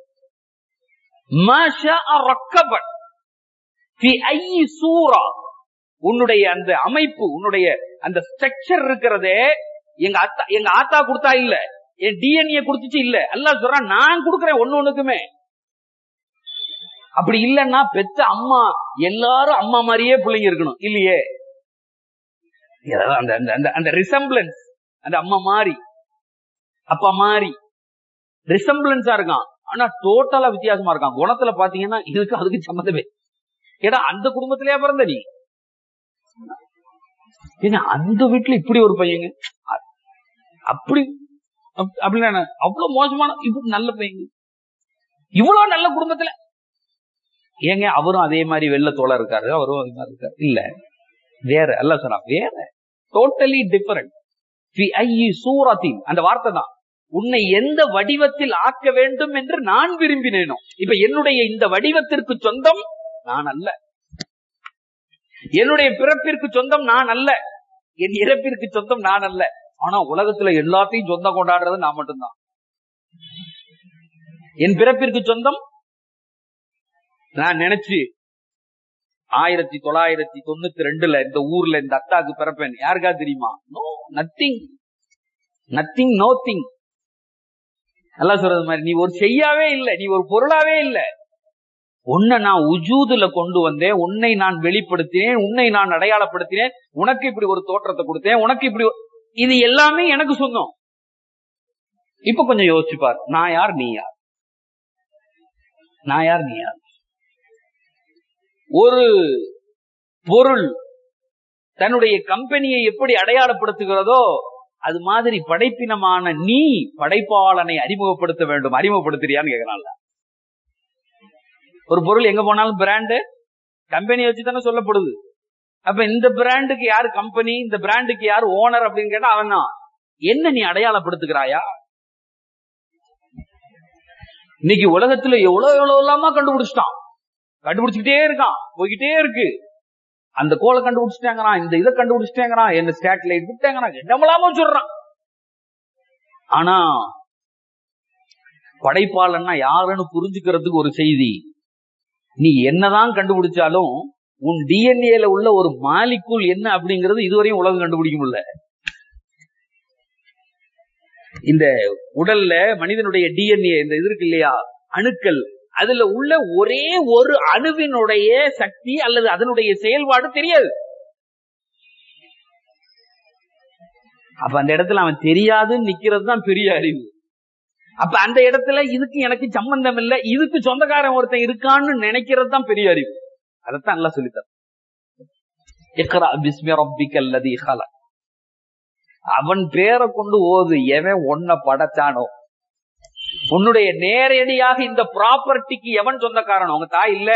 A: உன்னுடைய அந்த அமைப்பு, உன்னுடைய அந்த ஸ்ட்ரக்சர் இருக்கிறதே எங்க ஆத்தா கொடுத்தா இல்ல, என் டிஎன்ஏ கொடுத்துச்சு இல்ல. அல்லாஹ் சொல்றான், நான் கொடுக்கறேன் ஒண்ணுக்குமே. அப்படி இல்லன்னா பெத்த அம்மா எல்லாரும் அம்மா மாதிரியே பிள்ளைங்க இருக்கணும் இல்லையே. அந்த ரிசம்பிளன்ஸ், அந்த அம்மா மாதிரி அப்பா மாதிரி ரிசம்பிளன்ஸா இருக்கான். ஆனா டோட்டலா வித்தியாசமா இருக்கான். குணத்துல பாத்தீங்கன்னா இதுக்கு அதுக்கு சம்மந்தமே. ஏன்னா அந்த குடும்பத்திலேயே பிறந்த நீ, அந்த வீட்டுல இப்படி ஒரு பையங்க, அப்படி அப்படின்னா அவ்வளவு மோசமான, இப்படி நல்ல பையங்க, இவ்வளவு நல்ல குடும்பத்துல ஏங்க அவரும் அதே மாதிரி வெள்ள தோலை இருக்காரு, அவரும் அதே மாதிரி இருக்காரு. இல்ல, வேற. அல்லாஹ் சொன்னா வேற, டோட்டலி டிஃபரண்ட். அந்த வார்த்தை தான், உன்னை எந்த வடிவத்தில் ஆக்க வேண்டும் என்று நான் விரும்பினேனோ. இப்ப என்னுடைய இந்த வடிவத்திற்கு சொந்தம் நான் அல்ல, என்னுடைய பிறப்பிற்கு சொந்தம் நான் அல்ல, என் இறப்பிற்கு சொந்தம் நான் அல்ல. ஆனா உலகத்துல எல்லாத்தையும் சொந்தம் கொண்டாடுறது நான் மட்டும்தான். என் பிறப்பிற்கு சொந்தம் நான் நினைச்சு 1992 இந்த ஊர்ல இந்த அத்தாக்கு பிறப்பேன் யாருக்கா தெரியுமா? No, nothing, nothing, nothing. Allah சொல்றது மாதிரி, நீ ஒரு செய்யாவே இல்லை, நீ ஒரு பொருளாவே இல்லை. உன்னை நான் உஜூதுல கொண்டு வந்தேன், உன்னை நான் வெளிப்படுத்தினேன், உன்னை நான் அடையாளப்படுத்தினேன், உனக்கு இப்படி ஒரு தோற்றத்தை கொடுத்தேன், உனக்கு இப்படி இது எல்லாமே எனக்கு சொந்தம். இப்ப கொஞ்சம் யோசிச்சுப்பார், நான் யார், நீ யார்? நான் யார், நீ யார்? ஒரு பொருள் தன்னுடைய கம்பெனியை எப்படி அடையாளப்படுத்துகிறதோ அது மாதிரி படைப்பினமான நீ படைப்பாளனை அறிமுகப்படுத்த வேண்டும். அறிமுகப்படுத்துறியான்னு கேட்கறான்ல. ஒரு பொருள் எங்க போனாலும் பிராண்டு கம்பெனி வச்சுதானே சொல்லப்படுது. அப்ப இந்த பிராண்டுக்கு யாரு கம்பெனி, இந்த பிராண்டுக்கு யாரு ஓனர் அப்படின்னு கேட்டா அவன் தான். என்ன நீ அடையாளப்படுத்துகிறாயா? இன்னைக்கு உலகத்துல எவ்வளவு இல்லாம கண்டுபிடிச்சிட்டான், கண்டுபிடிச்சுக்கிட்டே இருக்கான், போய்கிட்டே இருக்கு. அந்த கோலை கண்டுபிடிச்சிட்டாங்கிறான், இந்த இதை கண்டுபிடிச்சிட்டாங்கிறான், என்ன சேட்டலைட் விட்டாங்கிறான், என்னமலாம சொல்றான். ஆனா படைப்பாளன்னா யாருன்னு புரிஞ்சுக்கிறதுக்கு ஒரு செய்தி, நீ என்னதான் கண்டுபிடிச்சாலும் உன் டிஎன்ஏல உள்ள ஒரு மாலிக்கூல் என்ன அப்படிங்கிறது இதுவரையும் உலகம் கண்டுபிடிக்க முடியல. இந்த உடல்ல மனிதனுடைய டிஎன்ஏ இந்த இது இருக்கு இல்லையா, அணுக்கள், அதுல உள்ள ஒரே ஒரு அணுவினுடைய சக்தி அல்லது அதனுடைய செயல்பாடு தெரியாது. அப்ப அந்த இடத்துல அவன் தெரியாதுன்னு நிக்கிறது தான் பெரிய அறிவு. அப்ப அந்த இடத்துல இதுக்கு எனக்கு சம்பந்தம் இல்ல, இதுக்கு சொந்தக்காரன் ஒருத்தன் இருக்கான்னு நினைக்கிறது தான் பெரிய அறிவு. அதைத்தான் நல்லா சொல்லித்தார். இக்ரா பிஸ்மி ரப்பிக்கல் லதீ ஹலக். அவன் பேரை கொண்டு ஓது. எவன் உன்னை படைச்சானோ, உன்னுடைய நேரடியாக இந்த ப்ராப்பர்ட்டிக்கு எவன் சொந்தக்காரனோ, உங்க தாய் இல்ல,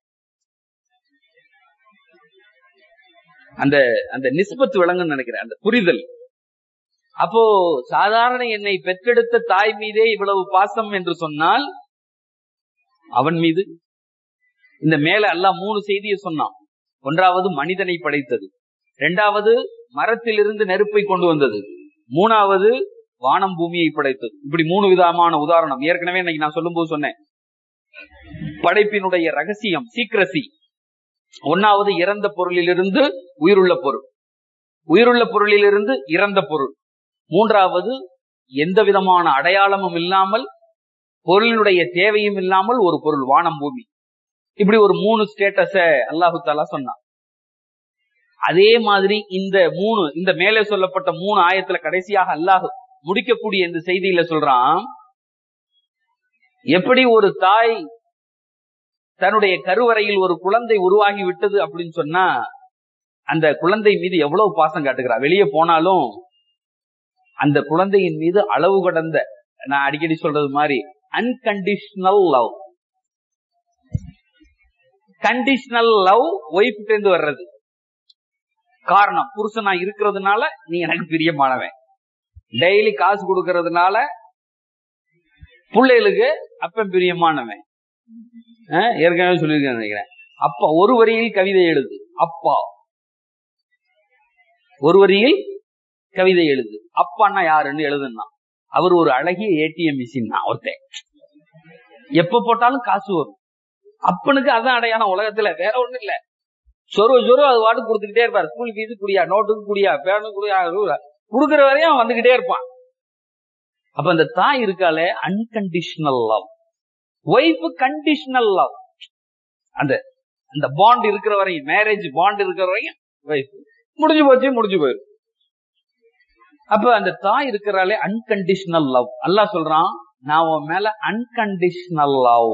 A: அந்த அந்த நிஸ்பத்து விளங்குன்னு நினைக்கிறேன், அந்த புரிதல். அப்போ சாதாரண என்னை பெற்றெடுத்த தாய் மீதே இவ்வளவு பாசம் என்று சொன்னால், அவன் மீது இந்த மேல அல்லாஹ் 3 செய்தியை சொன்னான். ஒன்றாவது மனிதனை படைத்தது, இரண்டாவது மரத்திலிருந்து நெருப்பை கொண்டு வந்தது, மூணாவது வானம் பூமியை படைத்தது. இப்படி 3 விதமான உதாரணம் ஏற்கனவே இன்னைக்கு நான் சொல்லும் போது சொன்னேன். படைப்பினுடைய ரகசியம், சீக்ரசி. ஒன்னாவது இறந்த பொருளிலிருந்து உயிருள்ள பொருள், உயிருள்ள பொருளிலிருந்து இறந்த பொருள். மூன்றாவது எந்த விதமான அடையாளமும் இல்லாமல், பொருளினுடைய தேவையும் இல்லாமல் ஒரு பொருள், வானம் பூமி. இப்படி ஒரு 3 ஸ்டேட்டஸ அல்லாஹு தஆலா சொன்னான். அதே மாதிரி இந்த மேலே சொல்லப்பட்ட 3 ஆயத்துல கடைசியாக அல்லாஹ் முடிக்கக்கூடிய இந்த செய்தியில சொல்றான், எப்படி ஒரு தாய் தன்னுடைய கருவறையில் ஒரு குழந்தை உருவாகி விட்டது அப்படின்னு சொன்னா அந்த குழந்தை மீது எவ்வளவு பாசம் காட்டுகிறா. வெளியே போனாலும் அந்த குழந்தையின் மீது அளவு கடந்த, நான் அடிக்கடி சொல்றது மாதிரி அன்கண்டிஷனல் லவ். கண்டிஷனல் லவ் ஒய்ஃப்கிட்ட இருந்து வர்றது. காரணம், புருஷனா இருக்கிறதுனால நீ எனக்கு பிரியமானவன், டெய்லி காசு கொடுக்கறதுனால பிள்ளைகளுக்கு அப்ப பிரியமானவன். ஏற்கனவே சொல்லியிருக்கேன் நினைக்கிறேன். அப்பா ஒரு வரியில் கவிதை எழுது, அப்பா ஒரு வரியில் கவிதை எழுது. அப்பான்னா யாருன்னு எழுதுனா அவர் ஒரு அழகிய ஏடிஎம் மிஷின் தான். ஒருத்தன் எப்ப போட்டாலும் காசு வரும். அப்பனுக்கு அதான் அடையாளம் உலகத்துல, வேற ஒண்ணு இல்ல. சொரு அது வாட்டு கொடுத்துக்கிட்டே இருப்பார். ஸ்கூல் ஃபீஸ் குடியா, நோட்டுக்கு குடியா, பேனுக்கு குடியா, குடுக்கிற வரையும் அவன் வந்துகிட்டே இருப்பான். அப்ப அந்த தாய் இருக்காலே unconditional love, wife conditional love. அந்த பாண்ட் இருக்கிற வரையும், மேரேஜ் பாண்ட் இருக்கிற வரையும் ஒய்ஃப் முடிஞ்சு போயிடும். அப்ப அந்த தாய் இருக்கிறாலே அன்கண்டிஷனல் லவ். அல்லாஹ் சொல்றான், நான் உன் மேல அன்கண்டிஷனல் லவ்.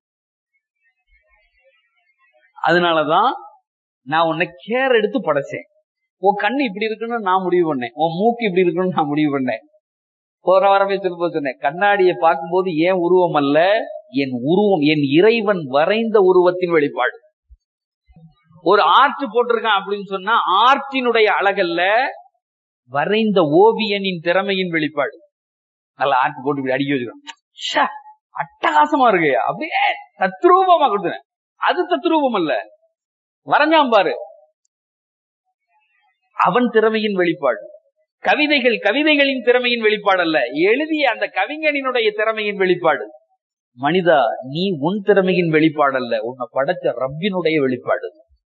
A: அதனாலதான் நான் உன்னை கேர் எடுத்து படைச்சேன். உன் கண்ணு இப்படி இருக்குன்னு நான் முடிவு பண்ணேன், உன் மூக்கு இப்படி இருக்குன்னு நான் முடிவு பண்ணேன். போற வாரமே திரும்ப சொன்னேன், கண்ணாடியை பார்க்கும்போது ஏன் உருவம் அல்ல, என் உருவம், என் இறைவன் வரைந்த உருவத்தின் வெளிப்பாடு. ஒரு ஆர்ட் போட்டிருக்கான் அப்படின்னு சொன்னா ஆர்ட்டினுடைய அழகல்ல, வரைந்த ஓவியனின் திறமையின் வெளிப்பாடு. நல்ல ஆர்ட் போட்டு இப்படி அடிக்க வச்சுக்கணும், அட்டகாசமா இருக்கு, அப்படியே தத்ரூபமா கொடுத்துறேன். அது தத்ரூபம் அல்ல, வரைஞ்சாம் பாரு, அவன் திறமையின் வெளிப்பாடு. கவிதைகளின் திறமையின் வெளிப்பாடு அல்ல, எழுதிய அந்த கவிஞனினுடைய திறமையின் வெளிப்பாடு. மனிதா, நீ உன் திறமையின் வெளிப்பாடு அல்ல, உன்னை படைச்ச ரப்பினுடைய வெளிப்பாடு.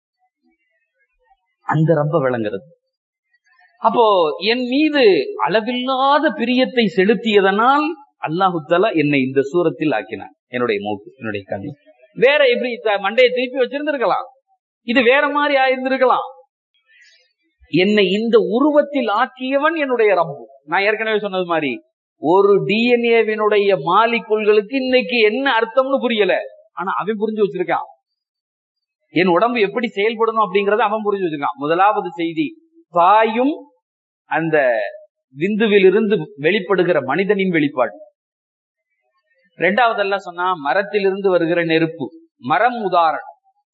A: அந்த ரப்ப விளங்குறது. அப்போ என் மீது அளவில்லாத பிரியத்தை செலுத்தியதனால் அல்லாஹு தஆலா என்னை இந்த சூரத்தில் ஆக்கினான். என்னுடைய மூக்கு, என்னுடைய கண் வேற எப்படி மண்டையை திருப்பி வச்சிருந்திருக்கலாம், இது வேற மாதிரி ஆயிருந்திருக்கலாம். என்னை இந்த உருவத்தில் ஆக்கியவன் என்னுடைய ரப்பு. நான் ஏற்கனவே சொன்னது மாதிரி ஒரு டிஎன்ஏவினுடைய மாலிகுல்களுக்கு இன்னைக்கு என்ன அர்த்தம்னு புரியல, ஆனா அவன் புரிஞ்சு வச்சிருக்கான். என் உடம்பு எப்படி செயல்படணும் அப்படிங்கறத அவன் புரிஞ்சு வச்சிருக்கான். முதலாவது செய்தி, தாயும் அந்த விந்துவிலிருந்து வெளிப்படுகிற மனிதனின் வெளிப்பாடு. இரண்டாவது எல்லாம் சொன்னா மரத்திலிருந்து வருகிற நெருப்பு. மரம் உதாரணம்.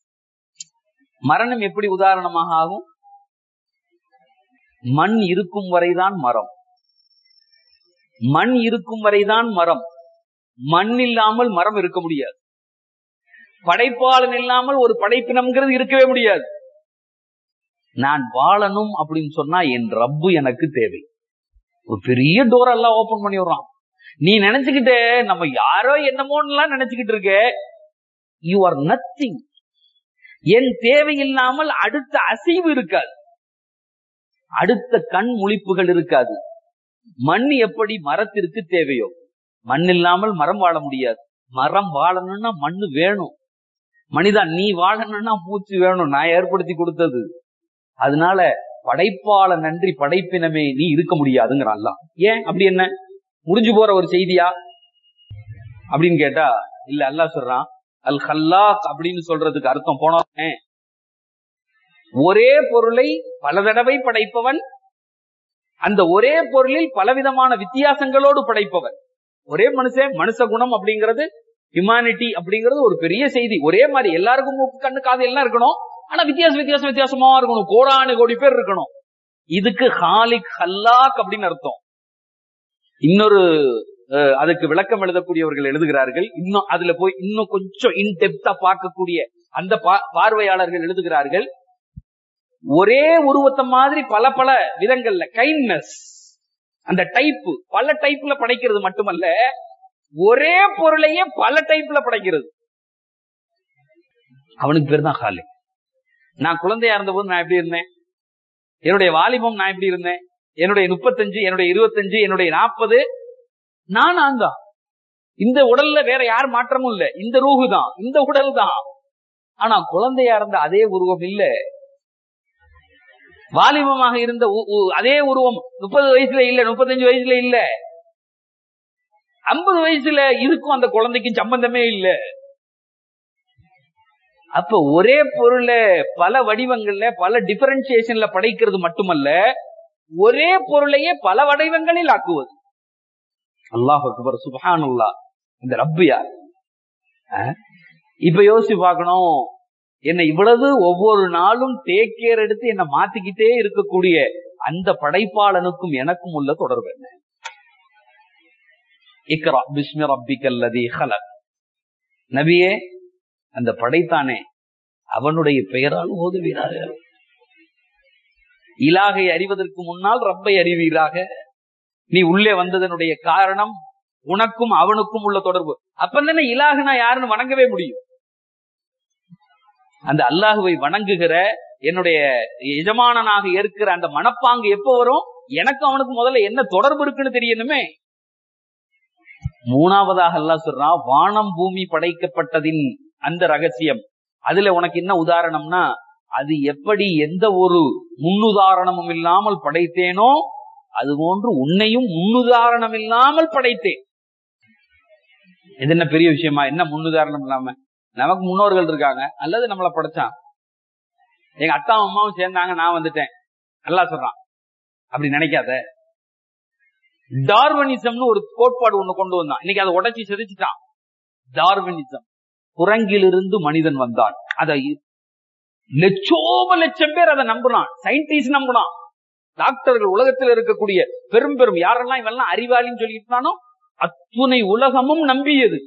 A: மரணம் எப்படி உதாரணமாக ஆகும்? மண் இருக்கும் வரைதான் மரம், மண் இருக்கும் வரைதான் மரம். மண் இல்லாமல் மரம் இருக்க முடியாது. படைப்பாளன் இல்லாமல் ஒரு படைப்பினம்ங்கிறது இருக்கவே முடியாது. நான் வாழணும் அப்படின்னு சொன்னா என் ரப்பு எனக்கு தேவை. ஒரு பெரிய டோர் எல்லாம் ஓபன் பண்ணி விடுறான். நீ நினைச்சுக்கிட்ட நம்ம யாரோ என்னமோன்னு நினைச்சுக்கிட்டு இருக்க, யூ ஆர் நத்திங். என் தேவை இல்லாமல் அடுத்த அசைவு இருக்காது, அடுத்த கண் முழிப்புகள் இருக்காது. மண் எப்படி மரத்திற்கு தேவையோ, மண் இல்லாமல் மரம் வாழ முடியாது. மரம் வாழணும்னா மண்ணு வேணும். மனிதா, நீ வாழணும்னா மூச்சு வேணும், நான் ஏற்படுத்தி கொடுத்தது. அதனால படைப்பாள நன்றி படைப்பினமே நீ இருக்க முடியாதுங்கிறான் அல்லாஹ். ஏன் அப்படி? என்ன முடிஞ்சு போற ஒரு செய்தியா? அப்படின்னு கேட்டா இல்ல, அல்லாஹ் சொல்றான் அல் ஹல்லாக் அப்படின்னு சொல்றதுக்கு அர்த்தம் போனோம், ஒரே பொருளை பல தடவை படைப்பவன், அந்த ஒரே பொருளில் பலவிதமான வித்தியாசங்களோடு படைப்பவன். ஒரே மனுஷ குணம் அப்படிங்கிறது, ஹியூமானிட்டி அப்படிங்கிறது ஒரு பெரிய செய்தி. ஒரே மாதிரி எல்லாருக்கும் மூக்கு கண்ணு காது எல்லாம் இருக்கணும், ஆனா வித்தியாசமா இருக்கணும், கோடானு கோடி பேர் இருக்கணும். இதுக்கு ஹாலிக் ஹல்லாக் அப்படின்னு அர்த்தம். இன்னொரு அதுக்கு விளக்கம் எழுதக்கூடியவர்கள் எழுதுகிறார்கள், இன்னும் அதுல போய் இன்னும் கொஞ்சம் இன்டெப்தா பார்க்கக்கூடிய அந்த பார்வையாளர்கள் எழுதுகிறார்கள், ஒரே உருவத்தை மாதிரி பல பல விதங்கள்ல கைண்ட்னஸ், அந்த டைப் பல டைப்ல படைக்கிறது மட்டுமல்ல, ஒரே பொருளையே பல டைப்ல படைக்கிறது. அவனுக்கு பேர் தான் ஹாலிக். நான் குழந்தையா இருந்த போது நான் எப்படி இருந்தேன், என்னுடைய வாலிபம் நான் எப்படி இருந்தேன், என்னுடைய 35, என்னுடைய 25, என்னுடைய 40, நான் தான். இந்த உடல்ல வேற யார் மாற்றமும் இல்ல, இந்த ரூஹு தான், இந்த உடல் தான். ஆனா குழந்தையா இருந்த அதே உருவம் இல்ல, வாலிபமாக இருந்த அதே உருவம் 30 வயசுல இல்ல, 35 வயசுல இல்ல, 50 வயசுல இருக்கும் அந்த குழந்தைக்கு சம்பந்தமே இல்ல. அப்ப ஒரே பொருளை பல வடிவங்கள்ல பல டிஃபரன்சியேஷன்ல படைக்கிறது மட்டுமல்ல, ஒரே பொருளையே பல வடிவங்களில் ஆக்குவது. அல்லாஹ் அக்பர், சுப்ஹானல்லாஹ். இந்த ரப்பு யார்? இப்ப யோசிச்சு பார்க்கணும், என்னை இவ்வளவு ஒவ்வொரு நாளும் டேக் கேர் எடுத்து என்னை மாத்திக்கிட்டே இருக்கக்கூடிய அந்த படைப்பாளனுக்கும் எனக்கும் உள்ள தொடர்பு என்ன? இக்ரா பிஸ்மி ரப்பிக்கல் லதீ ஹலக். நபியே, அந்த படைத்தானே அவனுடைய பெயரால் ஓதுவீராக. இலாகை அறிவதற்கு முன்னால் ரப்பை அறிவீராக. நீ உள்ளே வந்ததனுடைய காரணம் உனக்கும் அவனுக்கும் உள்ள தொடர்பு. அப்பதானே இலாகுனா யாருன்னு வணங்கவே முடியும். அந்த அல்லாஹுவை வணங்குகிற, என்னுடைய எஜமானனாக ஏற்கிற அந்த மனப்பாங்கு எப்ப வரும்? எனக்கு அவனுக்கு முதல்ல என்ன தொடர்பு இருக்குன்னு தெரியணுமே. மூணாவதாக அல்லாஹ் சொல்றான், வானம் பூமி படைக்கப்பட்டதின் அந்த ரகசியம். அதுல உனக்கு என்ன உதாரணம்னா, அது எப்படி எந்த ஒரு முன்னுதாரணமும் இல்லாமல் படைத்தேனோ அது போன்று உன்னையும் முன்னுதாரணம் இல்லாமல் படைத்தேன். இது என்ன பெரிய விஷயமா? என்ன முன்னுதாரணம் இல்லாம? நமக்கு முன்னோர்கள் இருக்காங்க, அல்லது நம்மளை படைச்சான். எங்க அத்தா அம்மாவும் சேர்ந்தாங்க, நான் வந்துட்டேன். அல்லாஹ் சொல்றான், அப்படி நினைக்காத. டார்வினிசம்னு ஒரு கோட்பாடு ஒண்ணு கொண்டு வந்தான், இன்னைக்கு அதை உடைச்சி செதுச்சிட்டான். டார்வினிசம், குரங்கிலிருந்து மனிதன் வந்தான். அதை லட்சம் பேர் அதை நம்புறான், சயின்டிஸ்ட் நம்புறான், டாக்டர்கள், உலகத்தில் இருக்கக்கூடிய பெரும் பெரும் யாரெல்லாம் இவெல்லாம் அறிவாளின்னு சொல்லிட்டானோ அத்துணை உலகமும் நம்பியது.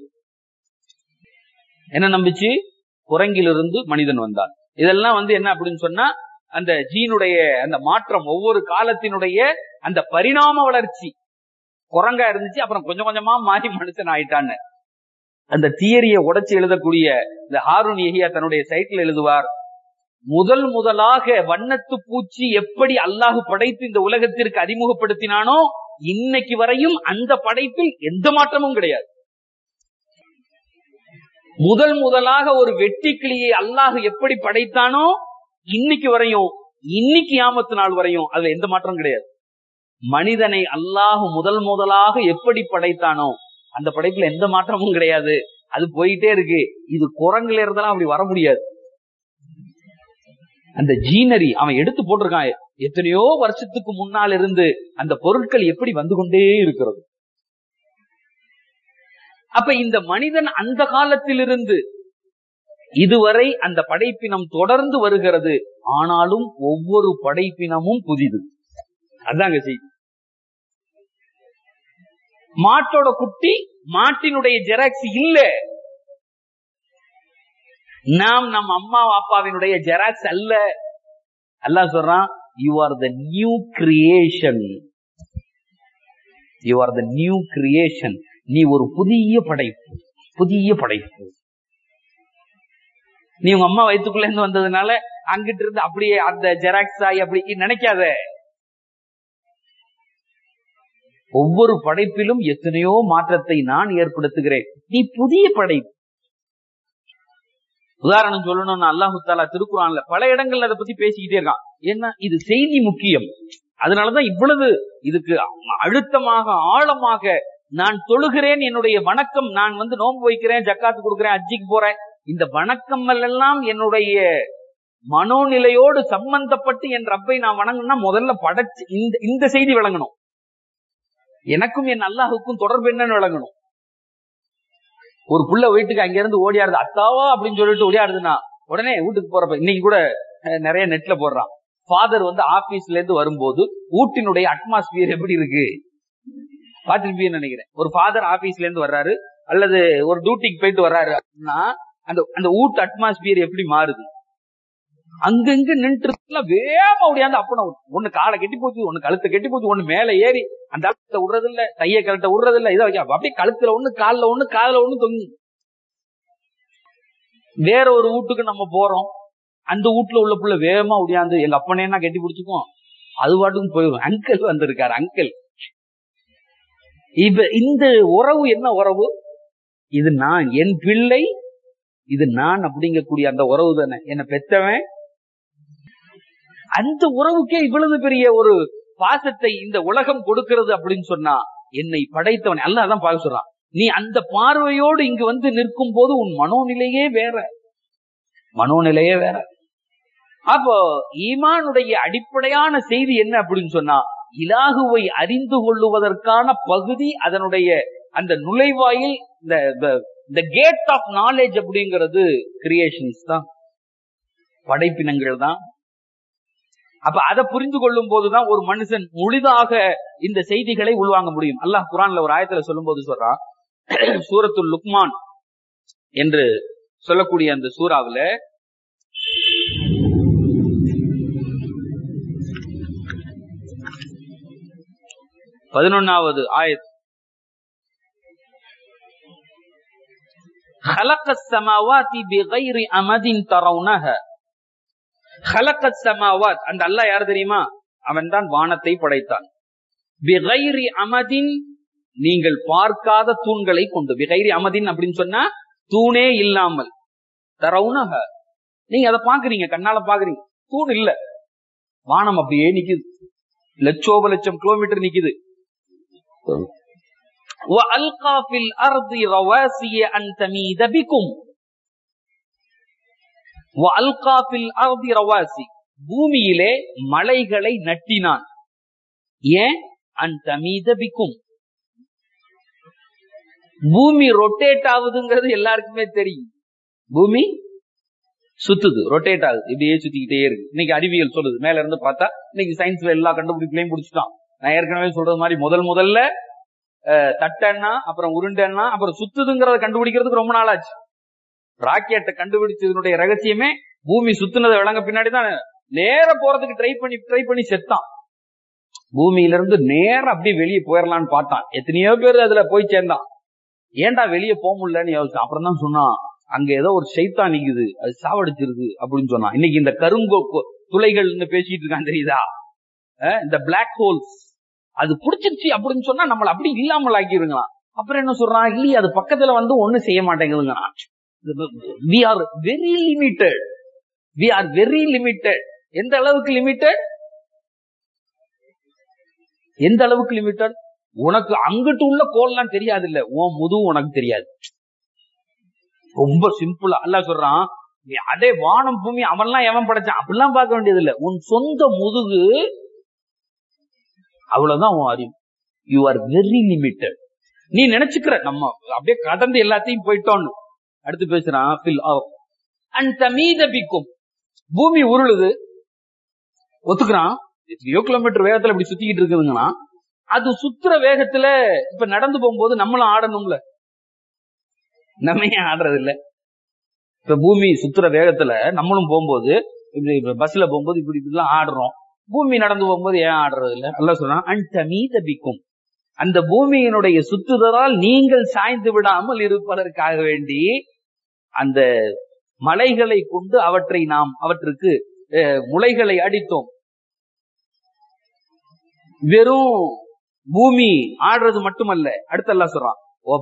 A: என்ன நம்பிச்சு? குரங்கிலிருந்து மனிதன் வந்தான். இதெல்லாம் என்ன அப்படின்னு சொன்னா, அந்த ஜீனுடைய அந்த மாற்றம், ஒவ்வொரு காலத்தினுடைய அந்த பரிணாம வளர்ச்சி. குரங்கா இருந்துச்சு, அப்புறம் கொஞ்சம் கொஞ்சமா மாறி மனுஷன் ஆயிட்டான்னு அந்த தியரியை உடைச்சு எழுதக்கூடிய இந்த ஹாரூன் யஹ்யா தன்னுடைய சைட்ல எழுதுவார், முதலாக வண்ணத்து பூச்சி எப்படி அல்லாஹ் படைத்து இந்த உலகத்திற்கு அறிமுகப்படுத்தினானோ இன்னைக்கு வரையும் அந்த படைப்பில் எந்த மாற்றமும் கிடையாது. முதலாக ஒரு வெட்டி கிளியை அல்லாஹ் எப்படி படைத்தானோ இன்னைக்கு வரையும், இன்னைக்கு கியாமத் நாள் வரையும் அதுல எந்த மாற்றம் கிடையாது. மனிதனை அல்லாஹ் முதலாக எப்படி படைத்தானோ அந்த படைப்புல எந்த மாற்றமும் கிடையாது. அது போயிட்டே இருக்கு. இது குரங்குல இருந்தாலும் அப்படி வர முடியாது. அந்த ஜீனரி அவன் எடுத்து போட்டிருக்கான், எத்தனையோ வருஷத்துக்கு முன்னால் இருந்து அந்த பொருட்கள் எப்படி வந்து கொண்டே இருக்கிறது. அப்ப இந்த மனிதன் அந்த காலத்திலிருந்து இதுவரை அந்த படைப்பினம் தொடர்ந்து வருகிறது. ஆனாலும் ஒவ்வொரு படைப்பினமும் புதிது. அதாங்க செய்தி. மாட்டோட குட்டி மாட்டினுடைய ஜெராக்ஸ் இல்ல. நாம் நம் அம்மா அப்பாவினுடைய ஜெராக்ஸ் அல்ல. அல்லாஹ் சொல்றான், you are the new creation. You are the new creation. நீ ஒரு புதிய படைப்பு, புதிய படைப்பு. நீ உங்க அம்மா வயிற்றுக்குள்ள இருந்து வந்ததுனால அங்கிட்டு இருந்து அப்படியே அந்த ஜெராக்ஸ் ஆகி அப்படி நினைக்காத. ஒவ்வொரு படைப்பிலும் எத்தனையோ மாற்றத்தை நான் ஏற்படுத்துகிறேன். நீ புதிய படைப்பு. உதாரணம் சொல்லணும்னு அல்லாஹு தஆலா திருக்குர்ஆன்ல பல இடங்கள்ல அதை பத்தி பேசிக்கிட்டே இருக்கான். ஏன்னா இது செய்தி முக்கியம். அதனாலதான் இவ்வளவு இதுக்கு அழுத்தமாக ஆழமாக நான் தொழுகிறேன், என்னுடைய வணக்கம், நான் நோன்பு வைக்கிறேன், ஜக்காத்து கொடுக்கிறேன், ஹஜ்ஜிக்கு போறேன், இந்த வணக்கம் எல்லாம் என்னுடைய மனோநிலையோடு சம்பந்தப்பட்டு என் ரப்பை நான் வணங்கணும்னா முதல்ல படைச்சு இந்த செய்தி விளங்கணும். எனக்கும் என் அல்லாஹுக்கும் தொடர்பு என்னன்னு விளங்கணும். ஒரு புள்ள வீட்டுக்கு அங்க இருந்து ஓடியாடுது, அத்தாவா அப்படின்னு சொல்லிட்டு ஓடியாடுதுன்னா உடனே வீட்டுக்கு போறப்ப இன்னைக்கு கூட நிறைய நெட்ல போடுறான், ஃபாதர் ஆபீஸ்ல இருந்து வரும்போது வீட்டினுடைய அட்மாஸ்பியர் எப்படி இருக்கு பாத்திருப்பீங்கன்னு நினைக்கிறேன். ஒரு ஃபாதர் ஆபீஸ்ல இருந்து வர்றாரு அல்லது ஒரு டியூட்டிக்கு போயிட்டு வர்றாரு அப்படின்னா அந்த வீட்டு அட்மாஸ்பியர் எப்படி மாறுது. அங்கங்க நின்று வேகமா ஓடியாந்து அப்பன ஒண்ணு காலை கெட்டி போச்சு, ஒண்ணு கழுத்தை கெட்டி போச்சு, ஒண்ணு மேல ஏறி அந்த இடத்த விடுறது இல்ல, தைய கழட்ட விடுறது இல்ல, இதை வைக்க அப்படியே கழுத்துல ஒண்ணு காலில் ஒண்ணு காதுல ஒண்ணு தொங்கி. வேற ஒரு வீட்டுக்கு நம்ம போறோம், அந்த வீட்டுல உள்ள புள்ள வேகமா ஓடியாந்து எங்க அப்பனேன்னா கெட்டி பிடிச்சுக்கும், அது பாட்டுக்கும் போயிடும். அங்கிள் வந்திருக்காரு, அங்கிள். இப்ப இந்த உறவு என்ன உறவு? இது நான், என் பிள்ளை, இது நான் அப்படிங்கக்கூடிய அந்த உறவு தானே. என்ன பெத்தவன், அந்த உறவுக்கே இவ்வளவு பெரிய ஒரு பாசத்தை இந்த உலகம் கொடுக்கிறது அப்படின்னு சொன்னா, என்னை படைத்தவன் அல்லாஹ் தான் பார்க்க சொல்றான். நீ அந்த பார்வையோடு இங்கு நிற்கும் போது உன் மனோநிலையே வேற, மனோநிலையே வேற. அப்போ ஈமானுடைய அடிப்படையான செய்தி என்ன அப்படின்னு சொன்னா, இலாகுவை அறிந்து கொள்ளுவதற்கான பகுதி, அதனுடைய அந்த நுழைவாயில், இந்த கேட் ஆஃப் நாலேஜ் அப்படிங்கிறது கிரியேஷன்ஸ் தான், படைப்பினங்கள் தான். அப்ப அதை புரிந்து கொள்ளும் போதுதான் ஒரு மனுஷன் முழுதாக இந்த செய்திகளை உள்வாங்க முடியும். அல்லாஹ் குர்ஆன்ல ஒரு ஆயத்துல சொல்லும் போது சொல்றான், சூரத்துல் லுக்மான் என்று சொல்லக்கூடிய அந்த சூறாவுல 11வது ஆயத், خلقت السماوات بغير أمد ترونها. خلقت السماوات, அந்த அல்லாஹ் யார் தெரியுமா? அவன் தான் வானத்தை படைத்தான். பிகைரி அமதின், நீங்கள் பார்க்காத தூண்களை கொண்டு. பிகைரி அமதின் அப்படின்னு சொன்னா தூணே இல்லாமல். தரவுனஹ, நீங்க அதை பாக்குறீங்க, கண்ணால பாக்குறீங்க, தூண் இல்ல, வானம் அப்படியே நிக்குது, லட்சோப லட்சம் கிலோமீட்டர் நிக்குது. وَأَلْقَى فِي الْأَرْضِ رَوَاسِيَ أَن تَمِيدَ بِكُمْ. وَأَلْقَى فِي الْأَرْضِ رَوَاسِي, பூமியிலே மலைகளை நட்டினான். ஏன்? அன் தமீத பிக்கும், பூமி ரொட்டேட் ஆகுதுங்கிறது எல்லாருக்குமே தெரியும். பூமி சுத்துது, ரொட்டேட் ஆகுது, இப்படியே சுத்திக்கிட்டே இருக்கு. இன்னைக்கு அறிவியல் சொல்லுது, மேல இருந்து பார்த்தா இன்னைக்கு சயின்ஸ்ல எல்லா கண்டுபிடிப்புகளையும் முடிச்சுட்டான். நான் ஏற்கனவே சொல்றது மாதிரி முதல்ல தட்டன்னா, அப்புறம் உருண்டன்னா, அப்புறம் சுத்துதுங்கிறத கண்டுபிடிக்கிறதுக்கு ரொம்ப நாள் ஆச்சு. ராக்கெட்டை கண்டுபிடிச்சதனுடைய ரகசியமே பூமி சுத்துனதை விளங்க பின்னாடிதான் நேர போறதுக்கு ட்ரை பண்ணி செத்தான். பூமியில இருந்து நேரம் அப்படியே வெளியே போயிடலான்னு பார்த்தான். எத்தனையோ பேர் அதுல போய் சேர்ந்தான். ஏன்டா வெளியே போக முடியலன்னு யோசிச்சான். அப்புறம் தான் சொன்னான், அங்க ஏதோ ஒரு சைத்தான் நிக்குது, அது சாவடிச்சிருது அப்படின்னு சொன்னான். இன்னைக்கு இந்த கரும்பு துளைகள் பேசிட்டு இருக்கான் தெரியுதா, இந்த பிளாக் ஹோல்ஸ், அது புடிச்சிருச்சு அப்படின்னு சொன்னா நம்மள அப்படி இல்லாமல் ஆக்கிருங்களாம். அப்புறம் என்ன சொல்றான், இல்லையே அது பக்கத்துல ஒண்ணு செய்ய மாட்டேங்குதுங்க. we are very limited, we are very limited. எந்த அளவுக்கு லிமிட்டட்? எந்த அளவுக்கு லிமிட்டட்? உனக்கு அங்கிட்டு உள்ள கோல்லாம் தெரியாது, இல்ல உன் முதுகு உனக்கு தெரியாது. ரொம்ப சிம்பிளா அல்லாஹ் சொல்றான், அதே வானம் பூமி அவன்லாம் எவன் படைச்சான் அப்படிலாம் பார்க்க வேண்டியது இல்ல, உன் சொந்த முதுகு, அவ்வளவுதான் உன் அறிவு. You are very limited. நீ நினைச்சுக்கிற நம்ம அப்படியே கடந்து எல்லாத்தையும் போயிட்டோன்னு. அடுத்து பேசுறான், பூமி உருளுது, ஒத்துக்கிறான். எத்தனையோ கிலோமீட்டர் வேகத்துல இப்படி சுத்திக்கிட்டு இருக்குதுங்கன்னா, அது சுத்துற வேகத்துல இப்ப நடந்து போகும்போது நம்மளும் ஆடணும்ல, நம்ம ஏன் ஆடுறது இல்ல? இப்ப பூமி சுத்துற வேகத்துல நம்மளும் போகும்போது, இப்படி பஸ்ல போகும்போது இப்படி இப்படிலாம் ஆடுறோம். பூமி நடந்து போகும்போது ஏன் ஆடுறது இல்ல? அல்ல சொல்றான், அன்தமீதபிக்கும், அந்த பூமியினுடைய சுத்துதலால் நீங்கள் சாய்ந்து விடாமல் இருப்பதற்காக வேண்டி அந்த மலைகளை கொண்டு அவற்றை நாம் அவற்றுக்கு முளைகளை அடித்தோம். வெறும் பூமி ஆடுறது மட்டுமல்ல, அடுத்து அல்லாஹ் சொல்றான்,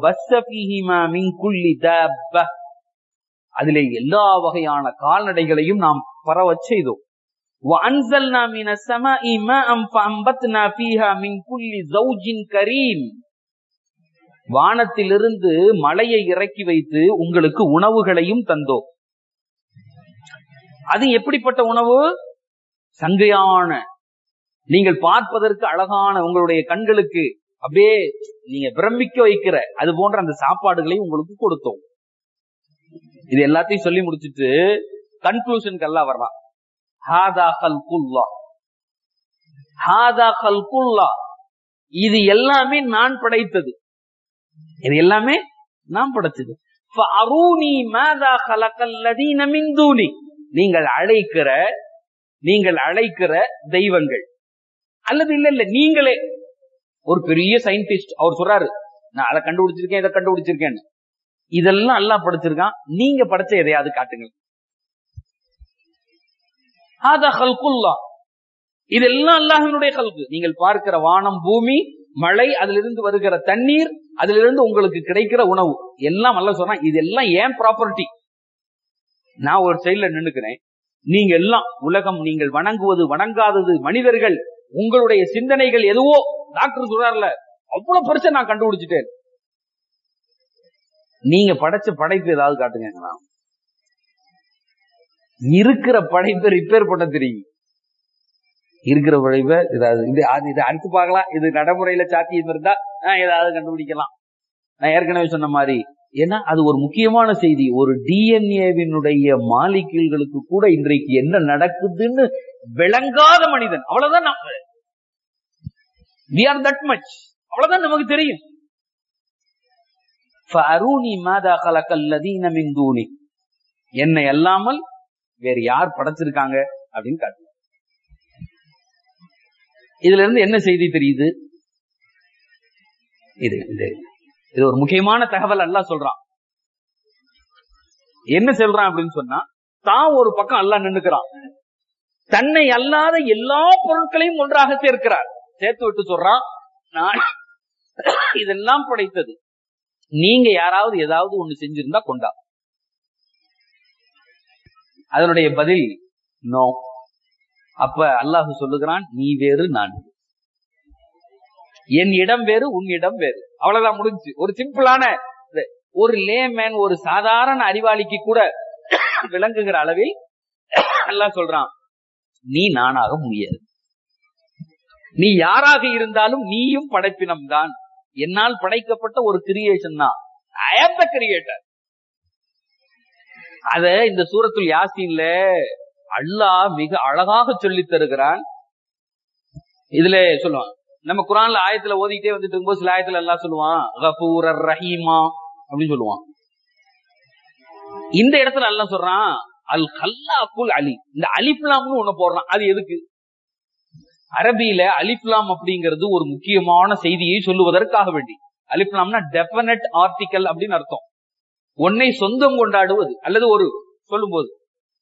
A: அதிலே எல்லா வகையான கால்நடைகளையும் நாம் பரவச் செய்தோம். وَأَنزَلْنَا مِنَ السَّمَاءِ مَاءً فَأَنبَتْنَا فِيهَا مِنْ كُلِّ زَوْجٍ كَرِيمٍ. வானத்திலிருந்து மழையை இறக்கி வைத்து உங்களுக்கு உணவுகளையும் தந்தோம். அது எப்படிப்பட்ட உணவு? சங்கையான, நீங்கள் பார்ப்பதற்கு அழகான, உங்களுடைய கண்களுக்கு அப்படியே நீங்க பிரமிக்க வைக்கிற அது போன்ற அந்த சாப்பாடுகளையும் உங்களுக்கு கொடுத்தோம். இது எல்லாத்தையும் சொல்லி முடிச்சுட்டு கன்க்ளூஷனுக்கு எல்லாம் வரலாம். ஹாதா கல்குல்லாஹ், ஹாதா கல்குல்லாஹ், இது எல்லாமே நான் படைத்தது, இது எல்லாமே நான் படைச்சது. ஃபஅரூனி மாதா கலகல் லதீன மின் தூனி, நீங்கள் அழைக்கிற தெய்வங்கள், அல்லது இல்ல நீங்களே. ஒரு பெரிய சயின்டிஸ்ட் அவர் சொல்றாரு, நான் அதை கண்டுபிடிச்சிருக்கேன், இதை கண்டுபிடிச்சிருக்கேன். இதெல்லாம் அல்லாஹ் படைச்சிருக்கான், நீங்க படைச்ச எதையாவது காட்டுங்க. ஹாதா கல்குல்லாஹ், இதெல்லாம் அல்லாஹ்வினுடைய கல்கு. நீங்கள் பார்க்கிற வானம், பூமி, மழை, அதிலிருந்து வருகிற தண்ணீர், அதிலிருந்து உங்களுக்கு கிடைக்கிற உணவு எல்லாம் அல்லாஹ் சொன்னா இதெல்லாம் ஏன் ப்ராப்பர்ட்டி. நான் ஒரு சைடுல நின்னுக்கிறேன், நீங்க எல்லாம் உலகம், நீங்கள் வணங்குவது வணங்காதது, மனிதர்கள், உங்களுடைய சிந்தனைகள் எதுவோ, டாக்டர் சொல்றாருல அவ்வளவு பெருசா நான் கண்டுபிடிச்சிட்டேன். நீங்க படைச்ச படைப்பு ஏதாவது காட்டுங்க. இருக்கிற படைப்பை ரிப்பேர் பண்ண தெரியும், இருக்கிற படைப்பை ஏதாவது இதை அறுத்து பார்க்கலாம், இது நடைமுறையில சாத்தியம் இருந்தா ஏதாவது கண்டுபிடிக்கலாம். நான் ஏற்கனவே சொன்ன மாதிரி, ஏன்னா அது ஒரு முக்கியமான செய்தி. ஒரு டிஎன்ஏவினுடைய மாலிக்யூல்களுக்கு கூட இன்றைக்கு என்ன நடக்குதுன்னு விளங்காத மனிதன், அவ்வளவுதான் நம்ம, we are that much, அவ்வளவுதான் நமக்கு தெரியும். ஃபஅரூனி மாதா கலகல் லதீன மின் தூனி, என்னை அல்லாமல் வேறு யார் படைச்சிருக்காங்க அப்படின்னு காட்டு. இதுல இருந்து என்ன செய்தி தெரியுது? இது ஒரு முக்கியமான தகவல் அல்லாஹ் சொல்றான். என்ன சொல்றான் அப்படின்னு சொன்னா, தான் ஒரு பக்கம் அல்லாஹ் நின்னுக்கிறான், தன்னை அல்லாத எல்லா பொருட்களையும் ஒன்றாக சேர்க்கிறார். சேர்த்து விட்டு சொல்றான், நான் இதெல்லாம் படைத்தது, நீங்க யாராவது ஏதாவது ஒண்ணு செஞ்சிருந்தா கொண்டா. அதனுடைய பதில் நோ. அப்ப அல்லாஹ் சொல்லுகிறான், நீ வேறு நான், என் இடம் வேறு உன் இடம் வேறு, அவ்வளவுதான், முடிஞ்சு. ஒரு சிம்பிளான, ஒரு லேமேன், ஒரு சாதாரண அறிவாளிக்கு கூட விளங்குகிற அளவில் அல்லாஹ் சொல்றான், நீ நானாக முடியாது. நீ யாராக இருந்தாலும் நீயும் படைப்பினம் தான், என்னால் படைக்கப்பட்ட ஒரு கிரியேஷன் தான். ஐ ஆம் தி கிரியேட்டர். அத இந்த சூரத்துல் யாசீன்ல அல்லாஹ் மிக அழகாக சொல்லி தருகிறான். இதுல சொல்லுவான், நம்ம குர்ஆன்ல ஆயத்துல ஓதிட்டே வந்துட்டு இருக்கும்போது சில ஆயத்துல அல்லாஹ் சொல்லுவான் கஃபூரர் ரஹீமா அப்படின்னு சொல்லுவான். இந்த இடத்துல அல்லாஹ் சொல்றான் அல் கல்லாக்குல் அலி. இந்த அலிஃப்லாம்னு ஒண்ணு போடுறான். அது எதுக்கு? அரபியில அலிஃப்லாம் அப்படிங்கிறது ஒரு முக்கியமான செய்தியை சொல்லுவதற்காக வேண்டி. அலிஃப்லாம்னா டெஃபினட் ஆர்டிகல் அப்படின்னு அர்த்தம். ஒன்னை சொந்தம் கொண்டாடுவது, அல்லது ஒரு சொல்லும் போது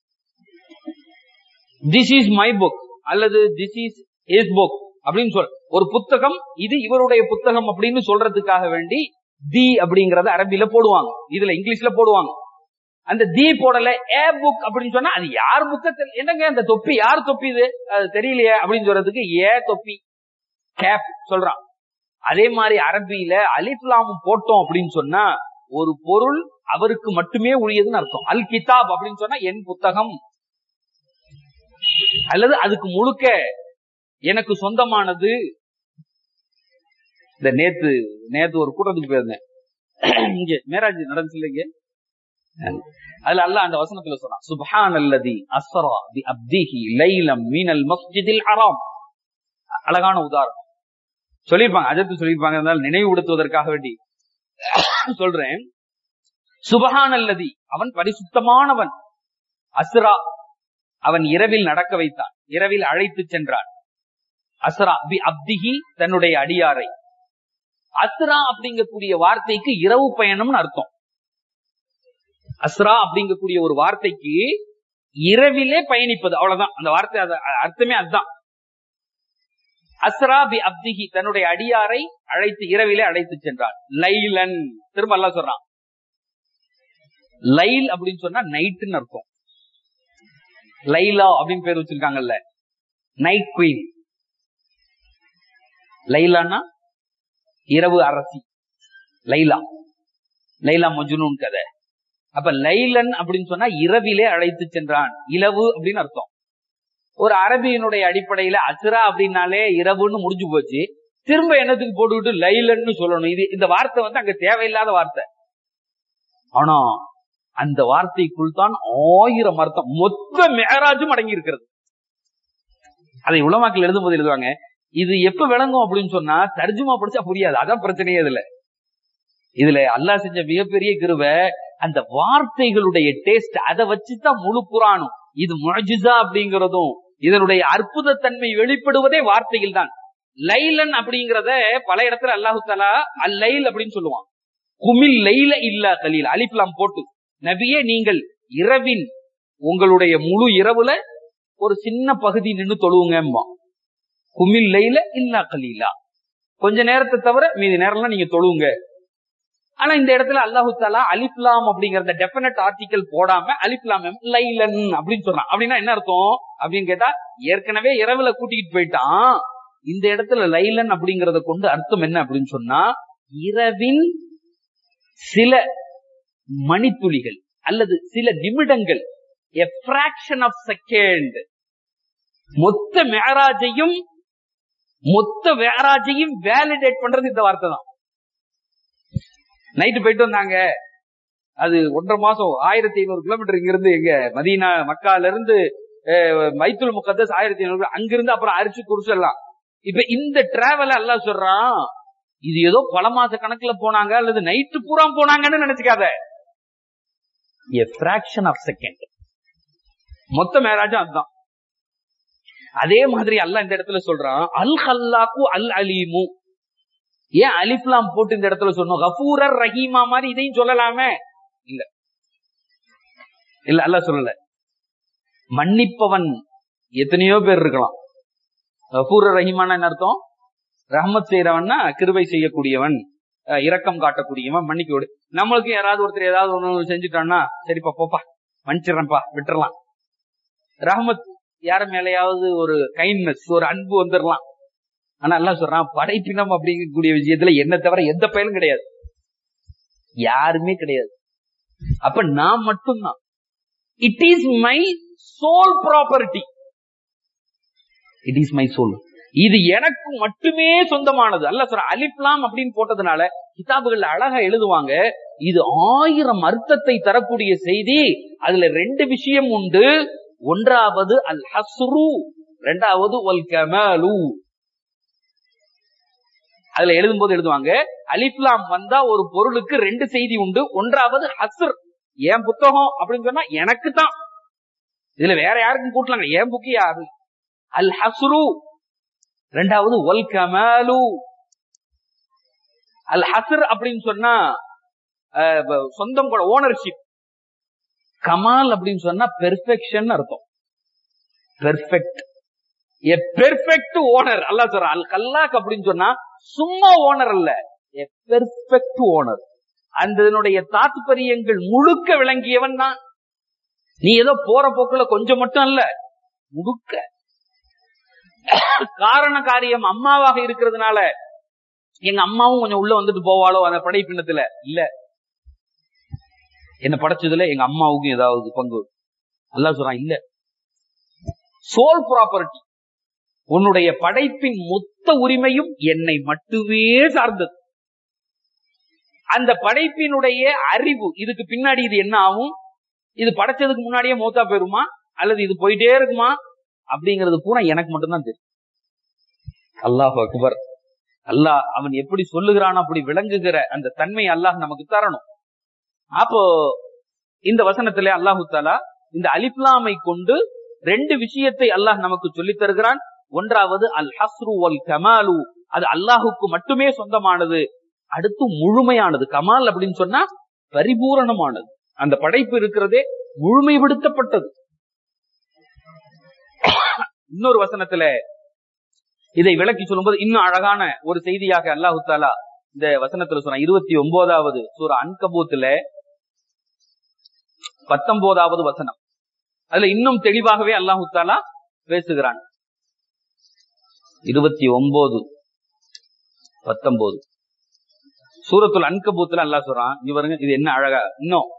A: திஸ் இஸ் மை புக் அல்லது திஸ் இஸ் ஹிஸ் புக் அப்படின்னு சொல், ஒரு புத்தகம் இது இவருடைய புத்தகம் அப்படின்னு சொல்றதுக்காக வேண்டி தி அப்படிங்கறத அரபியில போடுவாங்க, இதுல இங்கிலீஷ்ல போடுவாங்க. அந்த தி போடல ஏ புக் அப்படின்னு சொன்னா அது யார் புக்க, என்னங்க அந்த தொப்பி யார் தொப்பி இது அது தெரியலையே அப்படின்னு சொல்றதுக்கு ஏ தொப்பி கேப் சொல்றான். அதே மாதிரி அரபியில அலிஃப்லாம் போட்டோம் அப்படின்னு சொன்னா ஒரு பொருள் அவருக்கு மட்டுமே உரியதுன்னு அர்த்தம். அல் கிதாப் அப்படின்னு சொன்னா என் புத்தகம், அல்லது அதுக்கு முழுக்க எனக்கு சொந்தமானது. இந்த நேத்து ஒரு கூட்டத்துக்கு போயிருந்தேன், இங்க மேராஜ் நடந்துச்சு இல்லைங்க, அதுல அல்லாஹ் அந்த வசனத்துல சொன்னான் சுப்ஹானல்லதி அஸ்ரா பி அப்திஹி லைலம் மினல் மஸ்ஜிதில் ஹராம். அழகான உதாரணம் சொல்லிருப்பாங்க, அஜத்து சொல்லிருப்பாங்க, அதனால நினைவுபடுத்துவதற்காக வேண்டி சொல்றேன். சுப்ஹானல்லதி, அவன் பரிசுத்தமானவன். அஸ்ரா, அவன் இரவில் நடக்க வைத்தான், இரவில் அழைத்து சென்றான். அஸ்ரா பி அப்திஹி, தன்னுடைய அடியாரை. அஸ்ரா அப்படிங்கக்கூடிய வார்த்தைக்கு இரவு பயணம்னு அர்த்தம். அஸ்ரா அப்படிங்கக்கூடிய ஒரு வார்த்தைக்கு இரவிலே பயணிப்பது, அவ்வளவுதான் அந்த வார்த்தை, அர்த்தமே அதுதான். அஸ்ரா பி அப்திஹி, தன்னுடைய அடியாரை அழைத்து இரவிலே அழைத்து சென்றான். லைலன், திரும்ப அல்லாஹ் சொல்றான். லைல் அப்படின்னு சொன்னா நைட்னு அர்த்தம். லைலா அப்படின்னு பேர் வச்சிருக்காங்கல்ல, நைட் குவீன். லைலான்னா இரவு அரசி, லைலா, லைலா மஜ்னூன் கதை. அப்ப லைலன் அப்படின்னு சொன்னா இரவிலே அழைத்து சென்றான், இலவு அப்படின்னு அர்த்தம். ஒரு அரபியினுடைய அடிப்படையில அஸ்ரா அப்படின்னாலே இரவுன்னு முடிஞ்சு போச்சு. திரும்ப என்னத்துக்கு போட்டுக்கிட்டு லைலன்னு சொல்லணும்? இது இந்த வார்த்தை அங்க தேவையில்லாத வார்த்தை. ஆனா அந்த வார்த்தைக்குள் தான் 1000 அர்த்தம், மொத்த மேராஜும் அடங்கி இருக்கிறது. அதை உலமாக்கள் எழுதும் போது எழுதுவாங்க, இது எப்ப விளங்கும் அப்படின்னு சொன்னா தர்ஜுமா படிச்சா புரியாது. அதான் பிரச்சனையே. இதுல அல்லாஹ் செஞ்ச மிகப்பெரிய கிருபை, அந்த வார்த்தைகளுடைய டேஸ்ட், அதை வச்சுதான் முழு குர்ஆனும். இது முஅஜிஸா அப்படிங்கிறதும் இதனுடைய அற்புத தன்மை வெளிப்படுவதே வார்த்தையில் தான். லைலன் அப்படிங்கறத பல இடத்துல அல்லாஹு தஆலா அல் லைல் அப்படின்னு சொல்லுவான். குமில் லைல இல்லா கலீல், அலிஃப் லாம் போட்டு, நபியே நீங்கள் இரவின் உங்களுடைய முழு இரவுல ஒரு சின்ன பகுதி நின்று தொழுவுங்க. குமில் லைல இல்லா கலீலா, கொஞ்ச நேரத்தை தவிர மீதி நேரம்லாம் நீங்க தொழுவுங்க. ஆனா இந்த இடத்துல அல்லாஹு தஆலா அலிஃப் லாம் அப்படிங்கறத டெஃபினட் ஆர்டிகல் போடாம அலிஃப் லாம் லைலன் அப்படின்னு சொல்றான். அப்படின்னா என்ன அர்த்தம் அப்படின்னு கேட்டா, ஏற்கனவே இரவுல கூட்டிட்டு போயிட்டான். இந்த இடத்துல லைலன் அப்படிங்கறத கொண்டு அர்த்தம் என்ன அப்படின்னு சொன்னா, இரவின் சில மணித்துளிகள் அல்லது சில நிமிடங்கள், a fraction of second, மொத்த மேராஜையும் வேலிடேட் பண்றது இந்த வார்த்தை தான். நைட்டு போயிட்டு வந்தாங்க, அது 1.5 மாசம் 1500 கிலோமீட்டர் இங்க இருந்து, எங்க மதீனா மக்கால இருந்து பைத்துல் முகத்தஸ் 1500, அங்கிருந்து அப்புறம் அரிச்சு குருசெல்லாம். இப்ப இந்த டிராவல் அல்லாஹ் சொல்றான், இது ஏதோ பல மாச கணக்குல போனாங்க அல்லது நைட்டு பூரா போனாங்கன்னு நினைச்சுக்காத. a fraction of second, மொத்த மேராஜும் அதுதான். அதே மாதிரி அல்லாஹ் இந்த இடத்துல சொல்றான் அல் ஹல்லாக்கு அல் அலீமு. ஏன் அலிஃப் லாம் போட்டு இந்த இடத்துல சொன்னோம்? கஃபூரர் ரஹீமா மாதிரி இதையும் சொல்லலாமே. இல்ல இல்ல, அல்லாஹ் சொல்லல. மன்னிப்பவன் எத்தனையோ பேர் இருக்கலாம். கஃபூரர் ரஹீமான என்ன அர்த்தம்? ரஹ்மத் செய்யறவன்னா கிருபை செய்யக்கூடியவன், இரக்கம் காட்டக்கூடியவன், மன்னிக்க. நம்மளுக்கு யாராவது ஒருத்தர் ஏதாவது ஒண்ணு செஞ்சுட்டான்னா, சரிப்பா போப்பா மன்னிச்சிடறேன்ப்பா விட்டுறலாம். ரஹ்மத் யார மேலையாவது ஒரு கைண்ட்னஸ், ஒரு அன்பு வந்துடலாம். ஆனா அல்லாஹ் சொல்றான், படைப்பினம் அப்படிங்கக்கூடிய விஷயத்துல என்ன தவிர எந்த பயனும் கிடையாது, யாருமே கிடையாது. அப்ப நான் மட்டும்தான். It is my sole property, it is my sole, இது எனக்கு மட்டுமே சொந்தமானது. அல்லாஹ் சொல்ற அலிஃப் லாம் அப்படின்னு போட்டதுனால கிதாபுகள்ல அழகா எழுதுவாங்க, இது 1000 அர்த்தத்தை தரக்கூடிய செய்தி. அதுல 2 விஷயம் உண்டு. ஒன்றாவது அல் ஹஸ்ரு, இரண்டாவது வல் கமாலு. அதுல எழுதும் போது எழுதுவாங்க, அலிஃப் லாம் வந்தா ஒரு பொருளுக்கு 2 செய்தி உண்டு. ஒன்றாவது ஹஸ்ர், என் புத்தகம் அப்படின்னு சொன்னா எனக்கு தான், இதுல வேற யாருக்கும் கூட்டலாங்க, என் புக்கு யாரு. அல் ஹஸ்ரு. இரண்டாவது வல் கமாலு. அல் ஹஸ்ர் அப்படின்னு சொன்னா சொந்தம் கூட, ஓனர்ஷிப். கமால் அப்படின்னு சொன்னா பெர்ஃபெக்ஷன் அர்த்தம். Perfect, a perfect owner. Allah சொல்றான் அல் கல்லாக் அப்படின்னு சொன்னா சும்மா ஓனர் அல்ல, a perfect owner. அதனுடைய தாத்பரியங்கள் முழுக்க விளங்கியவன் தான். நீ ஏதோ போற போக்குல கொஞ்சம் மட்டும் அல்ல, முழுக்க. காரண காரியம் அம்மாவாக இருக்கிறதுனால எங்க அம்மாவும் கொஞ்சம் உள்ள வந்துட்டு போவாளோ அந்த படைப்பினத்துல, இல்ல என்ன படைச்சதுல எங்க அம்மாவுக்கும் ஏதாவது பங்கு? அல்லாஹ் சொல்றான் இல்ல, சோல் ப்ராப்பர்ட்டி, உன்னுடைய படைப்பின் மொத்த உரிமையும் என்னை மட்டுமே சார்ந்தது. அந்த படைப்பினுடைய அறிவு, இதுக்கு பின்னாடி இது என்ன ஆகும், இது படைச்சதுக்கு முன்னாடியே மௌத்தா போயிருமா அல்லது இது போயிட்டே இருக்குமா அப்படிங்கிறது பூரா எனக்கு மட்டும்தான் தெரியும். அல்லாஹ் அக்பர். அல்லாஹ் அவன் எப்படி சொல்லுகிறான் அப்படி விளங்குகிற அந்த தன்மை அல்லாஹ் நமக்கு தரணும். அப்போ இந்த வசனத்திலே அல்லாஹு தஆலா இந்த அலிஃப்லாமை கொண்டு 2 விஷயத்தை அல்லாஹ் நமக்கு சொல்லித் தருகிறான். ஒன்றாவது அல் ஹஸ்ரு வல் கமாலு, அது அல்லாஹுக்கு மட்டுமே சொந்தமானது. அடுத்து முழுமையானது. கமால் அப்படின்னு சொன்னா பரிபூரணமானது. அந்த படைப்பு இருக்கிறதே முழுமைப்படுத்தப்பட்டது. இன்னொரு வசனத்துல இதை விளக்கி சொல்லும்போது இன்னும் அழகான ஒரு செய்தியாக அல்லாஹு தஆலா இந்த வசனத்துல சொன்ன 29வது சூரா அன்கபூத்ல 19வது வசனம், அதுல இன்னும் தெளிவாகவே அல்லாஹு தஆலா பேசுகிறான். 29, 19 சூரத்துல் அன்கபூத்ல அல்லாஹ் சொல்றான், இங்க பாருங்க, இது என்ன அழகா இன்னும்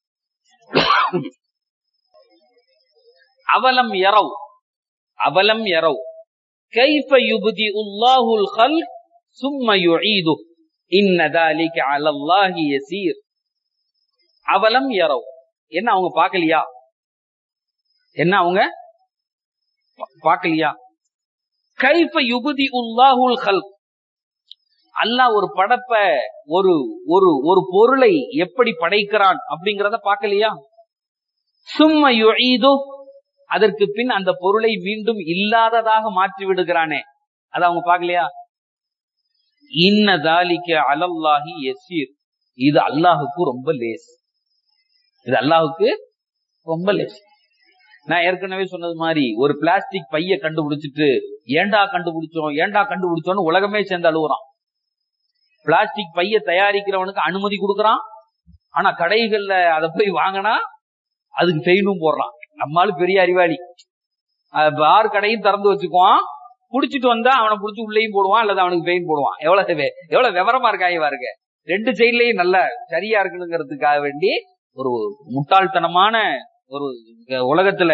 A: அவலம் யரவ் கைஃப யுப்திஉல்லாஹுல் ஹல்க் சும்ம யுஈது இன்ன ذلك على الله يسير. அவலம் யரவ், என்ன அவங்க பார்க்கலையா? என்ன அவங்க பார்க்கலையா? கைஃப யுப்திஉல்லாஹுல் ஹல்க், அல்லாஹ் ஒரு படைப்பை, ஒரு ஒரு ஒரு பொருளை எப்படி படைக்கிறான் அப்படிங்கறத பார்க்கலையா? சும்ம யுஈது, அதற்கு பின் அந்த பொருளை மீண்டும் இல்லாததாக மாற்றி விடுகிறானே, அத அவங்க பார்க்கலையா? இன்ன ذلك على الله يسير, இது அல்லாஹுக்கு ரொம்ப லேஸ். இது அல்லாஹுக்கு ரொம்ப லேஸ். நான் ஏற்கனவே சொன்னது மாதிரி ஒரு பிளாஸ்டிக் பைய கண்டுபிடிச்சிட்டு ஏண்டா கண்டுபிடிச்சோன்னு உலகமே சேர்ந்து அழுகுறான். பிளாஸ்டிக் பைய தயாரிக்கிறவனுக்கு அனுமதி கொடுக்கறான், ஆனா கடைகள்ல அதை போய் வாங்கினா அதுக்கு ஃபெயினும் போடுறான். நம்மளால பெரிய அறிவாளி, பார் கடையும் திறந்து வச்சுக்குவான், புடிச்சிட்டு வந்தா அவனை புடிச்சு உள்ளேயும் போடுவான், அல்லது அவனுக்கு ஃபெயின் போடுவான். எவ்வளவு விவரமா இருக்காங்க. ரெண்டு சைட்லயும் நல்லா சரியா இருக்கணுங்கிறதுக்காக வேண்டி ஒரு முட்டாள்தனமான ஒரு உலகத்துல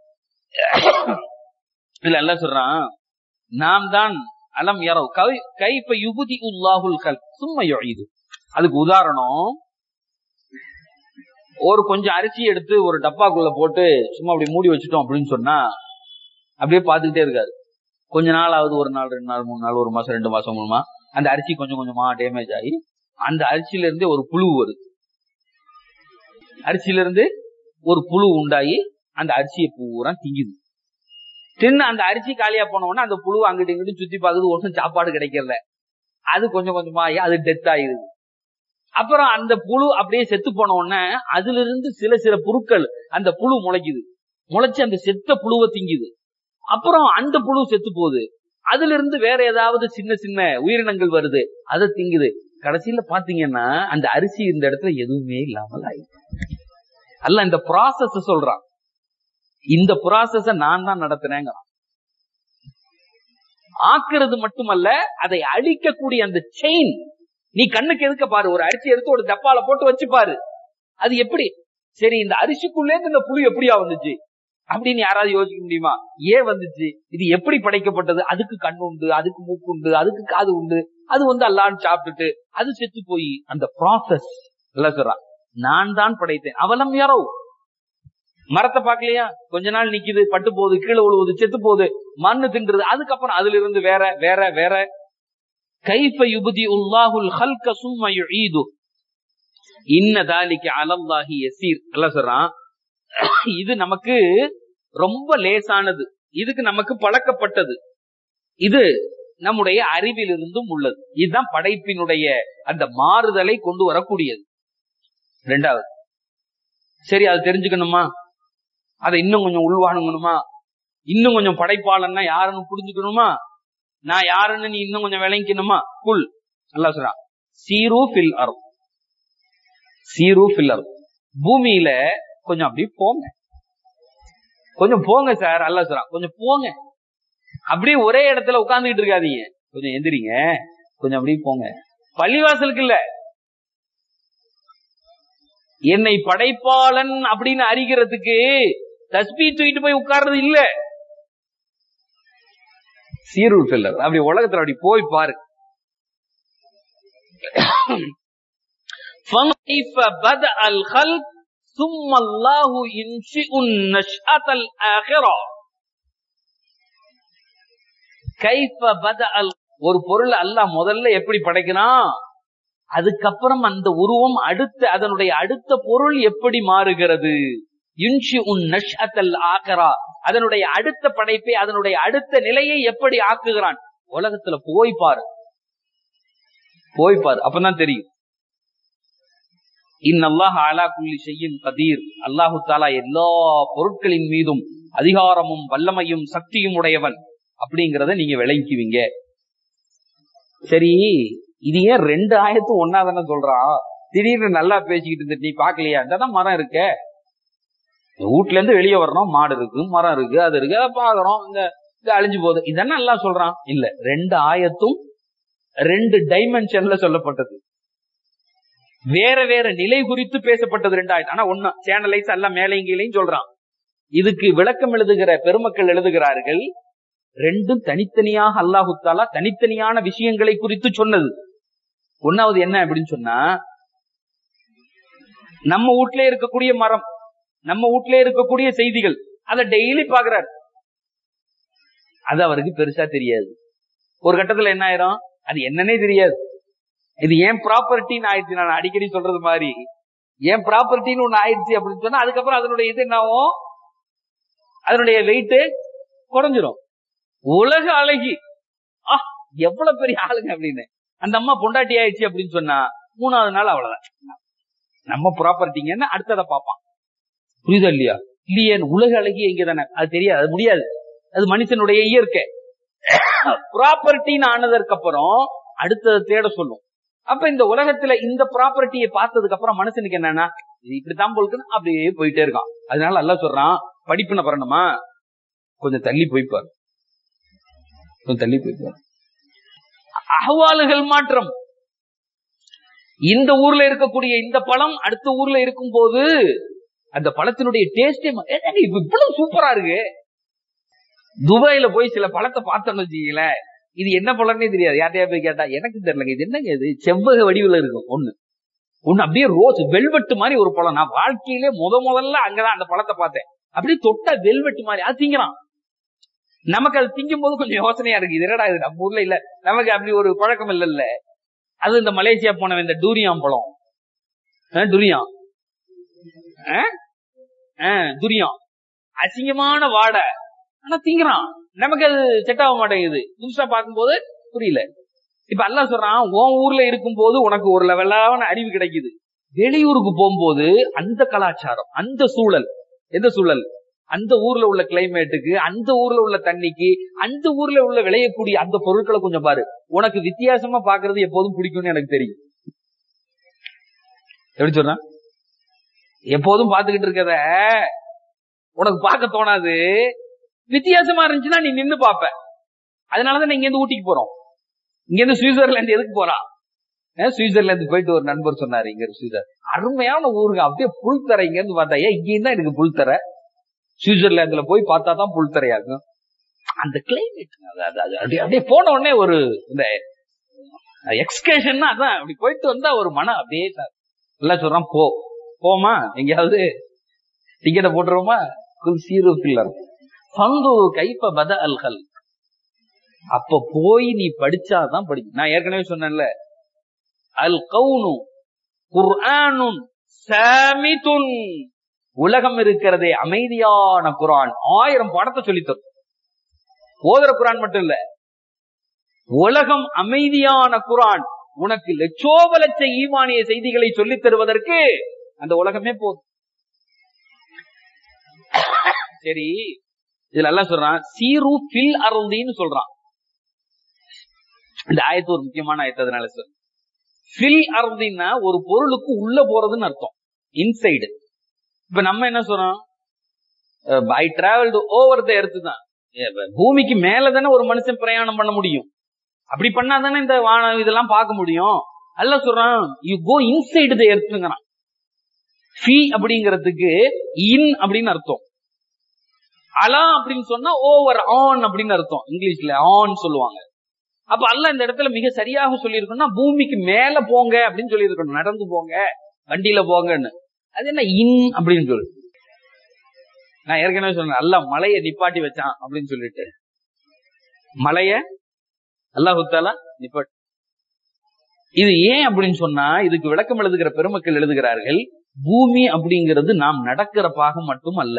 A: இல்ல எல்லாம் சொல்றான். நாம் தான் அலம் யரவ் கைஃப யுப்திஉல்லாஹுல் ஹல்க் சும்ம யுஈது. அதுக்கு உதாரணம், ஒரு கொஞ்சம் அரிசி எடுத்து ஒரு டப்பாக்குள்ள போட்டு சும்மா அப்படி மூடி வச்சுட்டோம் அப்படின்னு சொன்னா அப்படியே பாத்துக்கிட்டே இருக்காரு. கொஞ்ச நாள் ஆகுது, ஒரு நாள், 2 நாள், 3 நாள், 1 மாசம், 2 மாசம், 3 மாசம், அந்த அரிசி கொஞ்சம் கொஞ்சமா டேமேஜ் ஆகி அந்த அரிசியில இருந்தே ஒரு புழு வருது. அரிசியில இருந்து ஒரு புழு உண்டாகி அந்த அரிசியை பூரா திங்குது. தின்னு அந்த அரிசி காலியா போன உடனே அந்த புழு அங்கிட்டு இங்கிட்டு சுத்தி பாக்குது, ஒன்றும் சாப்பாடு கிடைக்கல. அது கொஞ்சம் கொஞ்சமா அது டெத் ஆயிருது. அப்புறம் அந்த புழு அப்படியே செத்து போன உடனே அதுல இருந்து சில புழுக்கள் அந்த புழு முளைக்குது. முளைச்சு அந்த செத்த புழுவை திங்குது. அப்புறம் அந்த புழு செத்து போகுது. அதுல இருந்து வேற ஏதாவது சின்ன சின்ன உயிரினங்கள் வருது, அதை திங்குது. கடைசியில பாத்தீங்கன்னா அந்த அரிசி இந்த இடத்துல எதுவுமே இல்லாமல் ஆயிடுச்சு. அல்ல இந்த ப்ராசஸ் சொல்றான். இந்த ப்ராசஸ நான் தான் நடத்தினேங்க. ஆக்குறது மட்டுமல்ல, அதை அழிக்கக்கூடிய அந்த செயின் நீ கண்ணுக்கு எதுக்க பாரு. ஒரு அரிசி எடுத்து ஒரு டப்பால போட்டு வச்சு பாரு, அது எப்படி சரி இந்த அரிசிக்குள்ளே இந்த புழு எப்படியா வந்துச்சு அப்படின்னு யாராவது யோசிக்க முடியுமா? ஏன் வந்துச்சு, இது எப்படி படைக்கப்பட்டது? அதுக்கு கண் உண்டு, அதுக்கு மூக்கு உண்டு, அதுக்கு காது உண்டு, அது அல்லான்னு சாப்பிட்டுட்டு அது செத்து போய் அந்த ப்ராசஸ் எல்லாம் சொல்றான். நான் தான் படைத்தேன். அவலம் யாரோ மரத்தை பார்க்கலையா? கொஞ்ச நாள் நிக்குது, பட்டு போகுது, கீழே விழுவுது, செத்து போகுது, மண்ணு தின்றது, அதுக்கப்புறம் அதுல இருந்து வேற வேற வேற. கைஃப யுப்திஉல்லாஹுல் ஹல்க சும்ம யுஈது இன்ன ذلك على الله يسير. அல்லாஹ் சொல்றான், இது நமக்கு ரொம்ப லேசானது, இதுக்கு நமக்கு பழக்கப்பட்டது, இது நம்முடைய அறிவிலிருந்தும் உள்ளது. இதுதான் படைப்பினுடைய அந்த மாறுதலை கொண்டு வரக்கூடியது. ரெண்டாவது, சரி அது தெரிஞ்சுக்கணுமா, அதை இன்னும் கொஞ்சம் உள்வாங்கணுமா, இன்னும் கொஞ்சம் படைப்பாளன்னா யாருன்னு புரிஞ்சுக்கணுமா, நான் யாருன்னு நீ இன்னும் கொஞ்சம் விளங்கிக்கணுமா? குல் அல்லாஹ் சொல்றான், சீரு ஃபில் அர்த், சீரு ஃபில் அர்த், பூமியில கொஞ்சம் அப்படி போங்க, கொஞ்சம் போங்க சார். அல்லாஹ் சொல்றான், கொஞ்சம் போங்க, அப்படியே ஒரே இடத்துல உட்கார்ந்துட்டு இருக்காதீங்க, கொஞ்சம் எந்திரிங்க, கொஞ்சம் அப்படி போங்க. பள்ளிவாசலுக்கு இல்ல, என்னை படைப்பாளன் அப்படின்னு அறிகிறதுக்கு தஸ்பீ தூக்கிட்டு போய் உட்கார்றது இல்ல. சீருல் ஃபில் அர்த், அப்படி உலகத்துல அப்படி போய் பாரு. فَكَيْفَ بَدَأَ الْخَلْقَ ثُمَّ اللَّهُ يُنشِئُ النَّشْأَةَ الْآخِرَةَ. كَيْفَ بَدَأَ ஒரு பொருள் அல்லாஹ் முதல்ல எப்படி படைக்கிறான், அதுக்கப்புறம் அந்த உருவம் அதனுடைய அடுத்த பொருள் எப்படி மாறுகிறது. யுன்ஷிஉ النَّشْأَةَ الْآخِرَةَ, அதனுடைய அடுத்த படைப்பை, அதனுடைய அடுத்த நிலையை எப்படி ஆக்குகிறான். உலகத்துல போய் பாரு, அப்பதான் தெரியும். இன்னல்லாஹ அலா குல்லி ஷைஇன் கதீர், அல்லாஹு தஆலா எல்லா பொருட்களின் மீதும் அதிகாரமும் வல்லமையும் சக்தியும் உடையவன் அப்படிங்கறத நீங்க விளங்கிக்குவீங்க. சரி, இது ஏன் 2 ஆயத்தும் ஒன்னாதானே சொல்றான்? திடீர்னு நல்லா பேசிக்கிட்டு இருந்துட்டு நீ பாக்கலையா? இதான் மரம் இருக்க, வீட்டுல இருந்து வெளியே வரணும், மாடு இருக்கு, மரம் இருக்கு, அது இருக்கு, அதை பாக்குறோம், இந்த அழிஞ்சு போகுது, இதெல்லாம் நல்லா சொல்றான். இல்ல, 2 ஆயத்தும் 2 டைமென்ஷன்ல சொல்லப்பட்டது. வேற வேற நிலை குறித்து பேசப்பட்டது 2000. ஆனா ஒண்ணு சேனலைஸ் எல்லாம் மேலைங்களையும் சொல்றான். இதுக்கு விளக்கம் எழுதுகிற பெருமக்கள் எழுதுகிறார்கள், ரெண்டும் தனித்தனியாக அல்லாஹு தஆலா தனித்தனியான விஷயங்களை குறித்து சொன்னது. ஒன்னாவது என்ன அப்படின்னு சொன்னா, நம்ம வீட்ல இருக்கக்கூடிய மரம், நம்ம வீட்ல இருக்கக்கூடிய செய்திகள், அதை டெய்லி பாக்குறாரு. அது அவருக்கு பெருசா தெரியாது. ஒரு கட்டத்துல என்ன ஆயிரும், அது என்னன்னே தெரியாது. இது ஏன் ப்ராப்பர்ட்டின்னு ஆயிடுச்சு. நான் அடிக்கடி சொல்றது மாதிரி, ஏன் ப்ராப்பர்ட்டின்னு ஒண்ணு ஆயிடுச்சு அப்படின்னு சொன்னா, அதுக்கப்புறம் அதனுடைய இது என்னாவும், அதனுடைய வெயிட் குறைஞ்சிரும். உலக அழகி, எவ்வளவு பெரிய ஆளுங்க அப்படின்னு அந்த அம்மா பொண்டாட்டி ஆயிடுச்சு அப்படின்னு சொன்னா 3வது நாள் அவ்வளவுதான், நம்ம ப்ராப்பர்ட்டிங்கன்னா அடுத்ததை பார்ப்பான். புரியுதா இல்லையா? இல்லையே, உலக அழகி இங்க தானே, அது தெரியாது, அது முடியாது, அது மனுஷனுடைய இயற்கை. ப்ராப்பர்ட்டின்னு ஆனதற்கு அப்புறம் அடுத்ததை தேட சொல்லும். அப்ப இந்த உலகத்துல இந்த ப்ராப்பர்ட்டியை பார்த்ததுக்கு அப்புறம் மனுஷனுக்கு என்னன்னா, இது இப்படித்தான் போல்க்குன்னு அப்படியே போயிட்டே இருக்கான். அதனால அல்லாஹ் சொல்றான், படிப்புன வரணுமா, கொஞ்சம் தள்ளி போய்ப்பார், கொஞ்சம் தள்ளி போய்ப்பார். அஹ்வாலுகள் மாற்றம். இந்த ஊர்ல இருக்கக்கூடிய இந்த பழம் அடுத்த ஊர்ல இருக்கும் போது அந்த பழத்தினுடைய டேஸ்டே இவ்வளவு சூப்பரா இருக்கு. துபாயில போய் சில பழத்தை பார்த்தோம்னு வச்சுக்கீங்கள, இது என்ன பழம்னே தெரியாது. யார்ட்டையா போய் கேட்டா எனக்கு தெரியலங்க, இது என்னங்க, இது செவ்வக வடிவில் இருக்கும். ஒண்ணு அப்படியே ரோஸ் வெல்வெட்டு மாதிரி ஒரு பழம். நான் வாழ்க்கையிலே முதல்ல அங்கதான் அந்த பழத்தை பார்த்தேன். அப்படியே தொட்டா வெல்வெட்டு மாதிரி. அது திங்கிறான். நமக்கு அது திங்கும் போது கொஞ்சம் யோசனையா இருக்கு, இது என்னடா இது நம்ம ஊர்ல இல்ல, நமக்கு அப்படி ஒரு பழக்கம் இல்ல. அது இந்த மலேசியா போனவன் இந்த டூரியான் பழம், துரியான் துரியான் அசிங்கமான வாடை, ஆனா திங்கிறான். நமக்கு அது செட் ஆக மாட்டேங்குது. புதுசா பார்க்கும்போது புரியல. இப்ப அல்லாஹ் சொல்றான், உன் ஊர்ல இருக்கும் போது உனக்கு ஒரு லெவலான அறிவு கிடைக்குது. வெளியூருக்கு போகும்போது அந்த கலாச்சாரம், அந்த சூழல், எந்த சூழல், அந்த ஊர்ல உள்ள கிளைமேட்டுக்கு, அந்த ஊர்ல உள்ள தண்ணிக்கு, அந்த ஊர்ல உள்ள விளையக்கூடிய அந்த பொருட்களை கொஞ்சம் பாரு. உனக்கு வித்தியாசமா பாக்குறது எப்போதும் பிடிக்கும்னு எனக்கு தெரியும். எப்படி சொல்றான், எப்போதும் பாத்துக்கிட்டு இருக்கத உனக்கு பார்க்க தோணாது. வித்தியாசமா இருந்துச்சுன்னா நீ நின்னு பாப்ப. அதனாலதான் இங்க இருந்து ஊட்டிக்கு போறோம். இங்க இருந்து சுவிட்சர்லாந்து எதுக்கு போறான்? சுவிட்சர்லாந்து போயிட்டு ஒரு நண்பர் சொன்னாரு, இங்க சுவிட்சர் அருமையான ஊருங்க, அப்படியே புல் தர. இங்க இருந்து பார்த்தா இங்கேயும் தான் எனக்கு புல் தர, சுவிட்சர்லாந்துல போய் பார்த்தா தான் புல் தரையாகும். அந்த கிளைமேட் அப்படியே போன உடனே ஒரு இந்த எக்ஸ்கர்ஷன் அதான், அப்படி போயிட்டு வந்தா ஒரு மனம் அப்படியே எல்லாம் சொல்றான், போமா எங்கேயாவது டிக்கெட்டை போட்டுருவோமா, கைப்ப பத அல்கல். அப்ப போய் நீ படிச்சாதான் படிக்கும். நான் ஏற்கனவே சொன்னேன்ல, அல் கவுனு குர்ஆனுன் சாமிதுன், உலகம் இருக்கிறதே அமைதியான குர்ஆன். 1000 பாடத்தை சொல்லித்தரும். ஓதுற குர்ஆன் மட்டும் இல்ல, உலகம் அமைதியான குர்ஆன். உனக்கு லட்சோப லட்ச ஈமானிய செய்திகளை சொல்லித் தருவதற்கு அந்த உலகமே போதும். சரி, இதுல எல்லாம் சொல்றான், சீரு ஃபில் அர்தின்னு சொல்றான். இந்த ஆயத்து ஒரு முக்கியமான ஆயத்து. அதனால சார் ஃபில் அர்தின்னா ஒரு பொருளுக்கு உள்ள போறதுன்னு அர்த்தம், இன்சைடு. இப்ப நம்ம என்ன சொல்றோம், I travelled over the earth தான். பூமிக்கு மேலதானே ஒரு மனுஷன் பிரயாணம் பண்ண முடியும். அப்படி பண்ணாதானே இந்த வானம் இதெல்லாம் பார்க்க முடியும். அல்ல சொல்றான், யூ கோ இன்சைடு த எர்த்ங்கிறான். ஃபி அப்படிங்கிறதுக்கு இன் அப்படின்னு அர்த்தம். அலா அப்படின்னு சொன்னா ஓவர் ஆன் அப்படின்னு அர்த்தம். இங்கிலீஷ்ல ஆன் சொல்லுவாங்க. அப்ப அல்ல இந்த இடத்துல மிக சரியாக சொல்லியிருக்கணும்னா, பூமிக்கு மேல போங்க அப்படின்னு சொல்லியிருக்கணும். நடந்து போங்க, வண்டியில போங்கன்னு. அது என்ன இன் அப்படின்னு சொல்லு. நான் ஏற்கனவே சொன்னேன், அல்ல மலையை நிப்பாட்டி வச்சான் அப்படின்னு சொல்லிட்டு, மலைய அல்லாஹ் தஆலா நிப்பாட்டி. இது ஏன் அப்படின்னு சொன்னா, இதுக்கு விளக்கம் எழுதுகிற பெருமக்கள் எழுதுகிறார்கள், பூமி அப்படிங்கிறது நாம் நடக்கிற பாகம் மட்டும் அல்ல.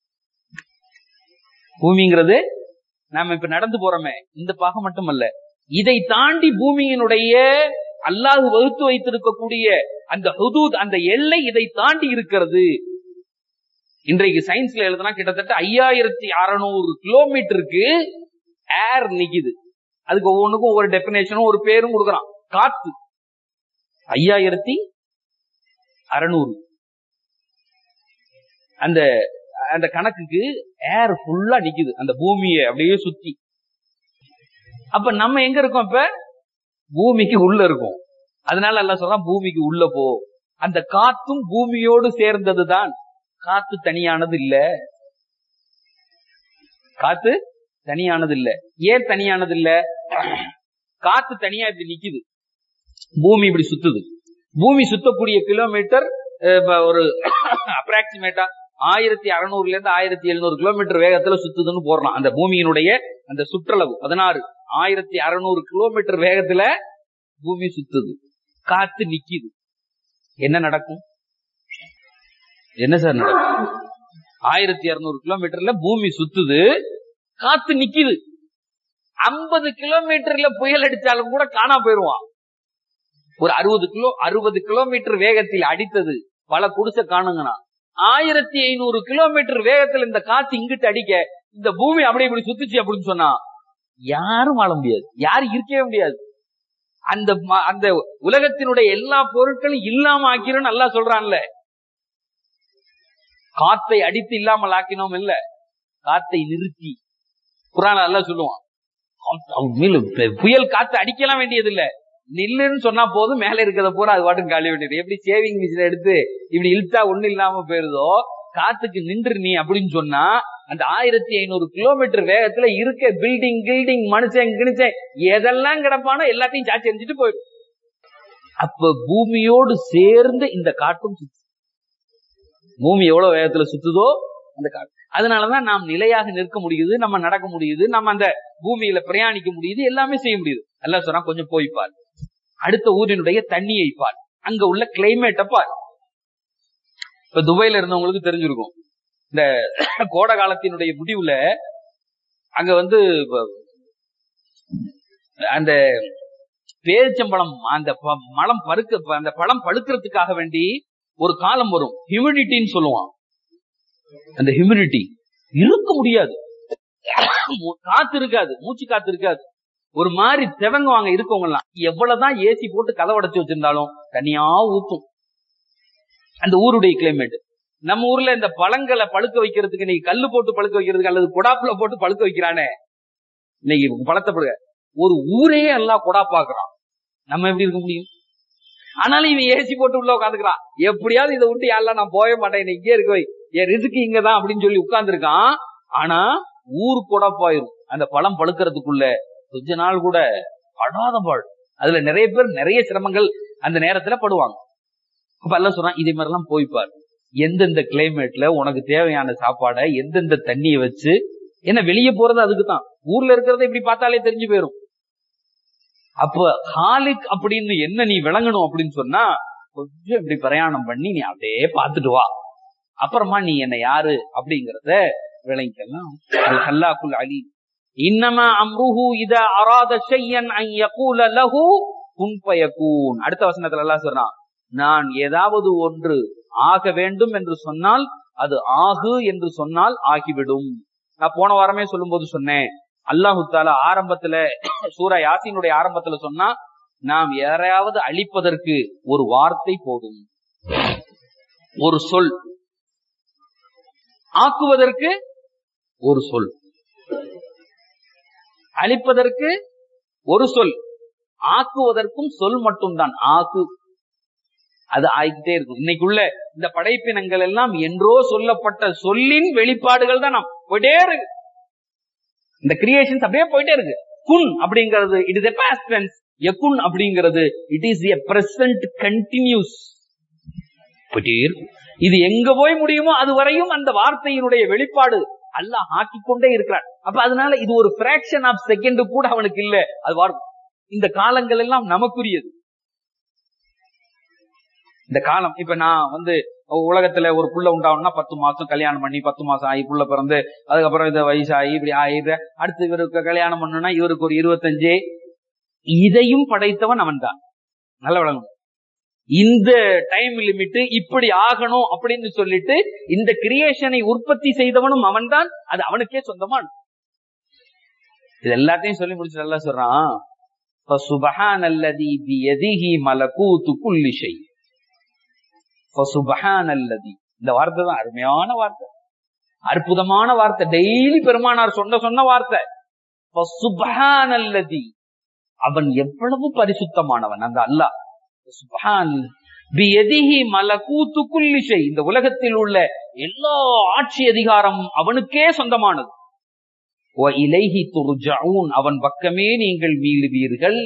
A: பூமிங்கிறது நாம இப்ப நடந்து போறோமே இந்த பாகம் மட்டும் அல்ல. இதை தாண்டி பூமியினுடைய அல்லாஹ் வகுத்து வைத்திருக்கக்கூடிய அந்த ஹுதூத், அந்த எல்லை இதை தாண்டி இருக்கிறது. இன்றைக்கு சயின்ஸ்ல எழுதுனா கிட்டத்தட்ட 5600 கிலோமீட்டருக்கு ஏர் நிக்குது. அதுக்கு ஒவ்வொன்றுக்கும் ஒவ்வொரு டெபினேஷனும் ஒரு பேரும் கொடுக்கறான். காத்து 5600 அந்த கணக்குக்கு ஏர் ஃபுல்லா நிக்குது அந்த பூமியை அப்படியே சுத்தி. அப்ப நம்ம எங்க இருக்கோம்? இப்ப பூமிக்கு உள்ள இருக்கும். அதனால எல்லாம் சொல்றான், பூமிக்கு உள்ள போ, அந்த காத்தும் பூமியோடு சேர்ந்ததுதான். காத்து தனியானது இல்ல. காத்து தனியானது இல்ல. ஏன் தனியானது இல்ல? காத்து தனியா இப்படி நிக்குது, பூமி இப்படி சுத்துது. பூமி சுத்தக்கூடிய கிலோமீட்டர் ஒரு அப்ராக்சிமேட்டா 1600 இருந்து 1700 கிலோமீட்டர் வேகத்துல சுத்துதுன்னு போடுறான். அந்த பூமியினுடைய அந்த சுற்றளவு 1600 கிலோமீட்டர் வேகத்துல பூமி சுத்துது. காத்து நிக்குது. என்ன நடக்கும்? என்ன சார் நடக்கும்? 1600 கிலோமீட்டர்ல பூமி சுத்துது, காத்து நிக்குது. 50 கிலோமீட்டர்ல புயல் அடிச்சாலும் கூட காணா போயிருவான். ஒரு 60 கிலோமீட்டர் வேகத்தில் அடித்தது பல குடிசை காணுங்கண்ணா. 1500 கிலோமீட்டர் வேகத்துல இந்த காத்து இங்கிட்டு அடிக்க இந்த பூமி அப்படியே இப்படி சுத்துச்சு அப்படின்னு சொன்னா யாரும் வாழ முடியாது, யாரும் இருக்கவே முடியாது. அந்த உலகத்தினுடைய எல்லா பொருட்களும் இல்லாம ஆக்கிறோம் நல்லா சொல்றான்ல. காத்தை அடித்து இல்லாமல் ஆக்கினோம் இல்ல, காத்தை நிறுத்தி. குர்ஆன்ல அல்லாஹ் சொல்லுவான், புயல் காத்து அடிக்கலாம் வேண்டியது இல்ல, நில்லுன்னு சொன்னா போதும், மேல இருக்கிறத பூரா அது பாட்டுக்கு காலி வேண்டியது. எப்படி சேவிங் மிஷின் எடுத்து இப்படி இழுத்தா ஒண்ணு இல்லாம போயிருதோ, காத்துக்கு நின்று நீ அப்படின்னு சொன்னா அந்த 1500 கிலோமீட்டர் வேகத்துல இருக்க பில்டிங் மனுஷன் கிணிச்சேன் எதெல்லாம் கிடப்பானோ எல்லாத்தையும் சாச்சி எரிஞ்சிட்டு போயிடும். அப்ப பூமியோடு சேர்ந்து இந்த காட்டும் சுத்து. பூமி எவ்வளவு வேகத்துல சுத்துதோ அந்த காட்டு. அதனாலதான் நாம் நிலையாக நிற்க முடியுது, நம்ம நடக்க முடியுது, நம்ம அந்த பூமியில பிரயாணிக்க முடியுது, எல்லாமே செய்ய முடியுது. எல்லாம் சொன்னா கொஞ்சம் போய் பார், அடுத்த ஊரினுடைய தண்ணியை பார், அங்க உள்ள கிளைமேட்டை பார். இப்ப துபாயில இருந்தவங்களுக்கு தெரிஞ்சிருக்கும், இந்த கோடை காலத்தினுடைய முடிவுல அங்க அந்த பேரிச்சம்பழம் அந்த பழம் பழுக்கிறதுக்காக வேண்டி ஒரு காலம் வரும், ஹியூமிடிட்டின்னு சொல்லுவான். அந்த ஹியூமிடிட்டி இருக்க முடியாது, காத்து இருக்காது, மூச்சு காத்து இருக்காது, ஒரு மாதிரி திவங்குவாங்க இருக்கவங்க எல்லாம். எவ்வளவுதான் ஏசி போட்டு கதை உடைச்சு வச்சிருந்தாலும் தனியா ஊத்தும் அந்த ஊருடைய கிளைமேட். நம்ம ஊர்ல இந்த பழங்களை பழுக்க வைக்கிறதுக்கு இன்னைக்கு கல்லு போட்டு பழுக்க வைக்கிறதுக்கு அல்லது கொடாப்புல போட்டு பழுக்க வைக்கிறானே, இன்னைக்கு பழத்தை ஒரு ஊரையே எல்லாம் கொடா பாக்குறான். நம்ம எப்படி இருக்க முடியும்? ஆனாலும் இவன் ஏசி போட்டு உள்ள உட்காந்துக்கிறான். எப்படியாவது இதை விட்டு யாரெல்லாம் நான் போக மாட்டேன், இங்கே இருக்க என் ரிஸ்க்கு இங்கதான் அப்படின்னு சொல்லி உட்கார்ந்து இருக்கான். ஆனா ஊரு கூட போயிரும் அந்த பழம் பழுக்கிறதுக்குள்ள. கொஞ்ச நாள் கூட படாத பாடு. அதுல நிறைய பேர் நிறைய சிரமங்கள் அந்த நேரத்துல படுவாங்க. அப்ப எல்லாம் சொல்றான், இதே மாதிரி எல்லாம் போய்ப்பாரு, எந்தெந்த கிளைமேட்ல உனக்கு தேவையான சாப்பாடை எந்தெந்த தண்ணியை வச்சு. என்ன வெளியே போறது அதுக்குதான், ஊர்ல இருக்கிறத இப்படி பார்த்தாலே தெரிஞ்சு போயிரும். அப்ப ஹாலிக் அப்படின்னு என்ன நீ விளங்கணும் அப்படின்னு சொன்னா, கொஞ்சம் இப்படி பிரயாணம் பண்ணி நீ அப்படியே பார்த்துட்டு வா, அப்புறமா நீ என்ன யாரு அப்படிங்கறத விளங்கிக்கலாம். அல்லாஹுல் அலீம். இன்னமா அம்ருஹு இதா அராத ஷையன் அன் யகூல லஹு குன் ஃபயகூன். அடுத்த வசனத்துல அல்லாஹ் சொல்றான், நான் ஏதாவது ஒன்று ஆக வேண்டும் என்று சொன்னால் அது ஆகு என்று சொன்னால் ஆகிவிடும். நான் போன வாரமே சொல்லும் போது சொன்னேன், அல்லாஹு தஆலா ஆரம்பத்துல சூரா யாசீனுடைய ஆரம்பத்துல சொன்னா, நாம் யாரையாவது அழிப்பதற்கு ஒரு வார்த்தை போதும், ஒரு சொல். ஆக்குவதற்கு ஒரு சொல், அழிப்பதற்கு ஒரு சொல், ஆக்குவதற்கும் சொல் மட்டும்தான். ஆக்கு, அது ஆகிட்டே இருக்கும். இன்னைக்குள்ள இந்த படைப்பினங்கள் எல்லாம் என்றோ சொல்லப்பட்ட சொல்லின் வெளிப்பாடுகள் தான் நாம் போயிட்டே இருக்கு. இந்த கிரியேஷன்ஸ் அப்படியே போயிட்டே இருக்கு. குன் அப்படிங்கிறது it is a past tense, யகுன் அப்படிங்கிறது it is a present continuous. போயிட்டே இருக்கு. இது எங்க போய் முடியுமோ அது வரையும் அந்த வார்த்தையினுடைய வெளிப்பாடு அல்லாஹ் ஆக்கிக்கொண்டே இருக்கிறான். அப்ப அதனால இது ஒரு பிராக்ஷன் ஆஃப் செகண்ட் கூட அவனுக்கு இல்ல. அது இந்த காலங்கள் எல்லாம் நமக்குரியது. இந்த காலம் இப்ப நான் உலகத்துல ஒரு புள்ள உண்டாகணும்னா 10 மாசம் கல்யாணம் பண்ணி 10 மாசம் ஆகி புள்ள பிறந்து அதுக்கப்புறம் இந்த வயசாகி இப்படி ஆயிடுற. அடுத்து இவருக்கு கல்யாணம் பண்ணணும்னா இவருக்கு ஒரு 25. இதையும் படைத்தவன் அவன் தான். நல்ல வழங்கும். இந்த டைம் லிமிட் இப்படி ஆகணும் அப்படின்னு சொல்லிட்டு இந்த கிரியேஷனை உற்பத்தி செய்தவனும் அவன் தான். அது அவனுக்கே சொந்தமான். இது எல்லாத்தையும் சொல்லி முடிச்சு நல்லா சொல்றான், ஃபசுப்ஹானல்லதி பியதிஹி மலகூது குல்லி ஷை. ஃபசுப்ஹானல்லதி, இந்த வார்த்தை தான் அருமையான வார்த்தை, அற்புதமான வார்த்தை. டெய்லி பெருமானார் சொன்ன வார்த்தை. ஃபசுப்ஹானல்லதி, அவன் எவ்வளவு பரிசுத்தமானவன் அந்த அல்லாஹ். சுப்ஹான், பியதிஹி மலகூத்து குல்லி ஷை, இந்த உலகத்தில் உள்ள எல்லா ஆட்சி அதிகாரம் அவனுக்கே சொந்தமானது. வ இலைஹி துர்ஜஊன், அவன் பக்கமே நீங்கள் மீளுவீர்கள்.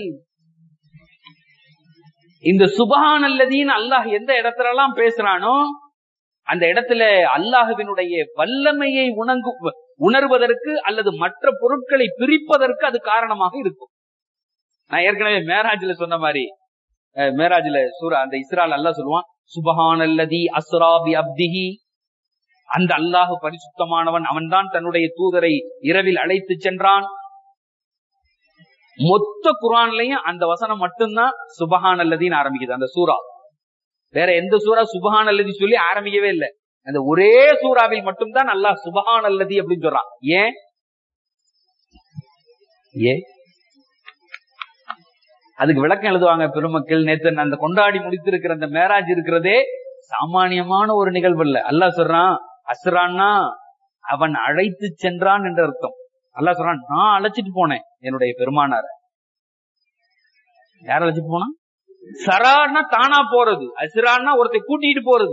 A: இந்த சுப்ஹானல்லதீன் அல்லாஹ் எந்த இடத்துல எல்லாம் பேசுறானோ அந்த இடத்துல அல்லாஹ்வினுடைய வல்லமையை உணர்வதற்கு அல்லது மற்ற பொருட்களை பிரிப்பதற்கு அது காரணமாக இருக்கும். நான் ஏற்கனவே மேராஜ்ல சொன்ன மாதிரி, மேராஜ்ல சூரா அந்த இஸ்ரால் அல்லாஹ் சொல்லுவான், சுப்ஹானல்லதி அஸ்ரா பி அப்திஹி, அந்த அல்லாஹ் பரிசுத்தமானவன், அவன்தான் தன்னுடைய தூதரை இரவில் அழைத்து சென்றான். மொத்த குர்ஆன்லயும் அந்த வசனம் மட்டும்தான் சுப்ஹானல்லதின்னு ஆரம்பிக்குது அந்த சூரா. வேற எந்த சூரா சுப்ஹானல்லதி சொல்லி ஆரம்பிக்கவே இல்லை. அந்த ஒரே சூறாவில் மட்டும்தான் அல்லாஹ் சுப்ஹானல்லதி அப்படின்னு சொல்றான். ஏன் அதுக்கு விளக்கம் எழுதுவாங்க பெருமக்கள். நேத்து அந்த கொண்டாடி முடித்திருக்கிற அந்த மேராஜ் இருக்கிறதே சாமானியமான ஒரு நிகழ்வு இல்ல. அல்லாஹ் சொல்றான் அஸ்ரான்னா அவன் அழைத்து சென்றான் என்ற அர்த்தம். அல்லாஹ் சொல்றான் நான் அழைச்சிட்டு போனேன் என்னுடைய பெருமானார. யார் அழைச்சிட்டு போனா? சரான்னா தானா போறது, அஸ்ரான்னா ஒருத்தை கூட்டிட்டு போறது.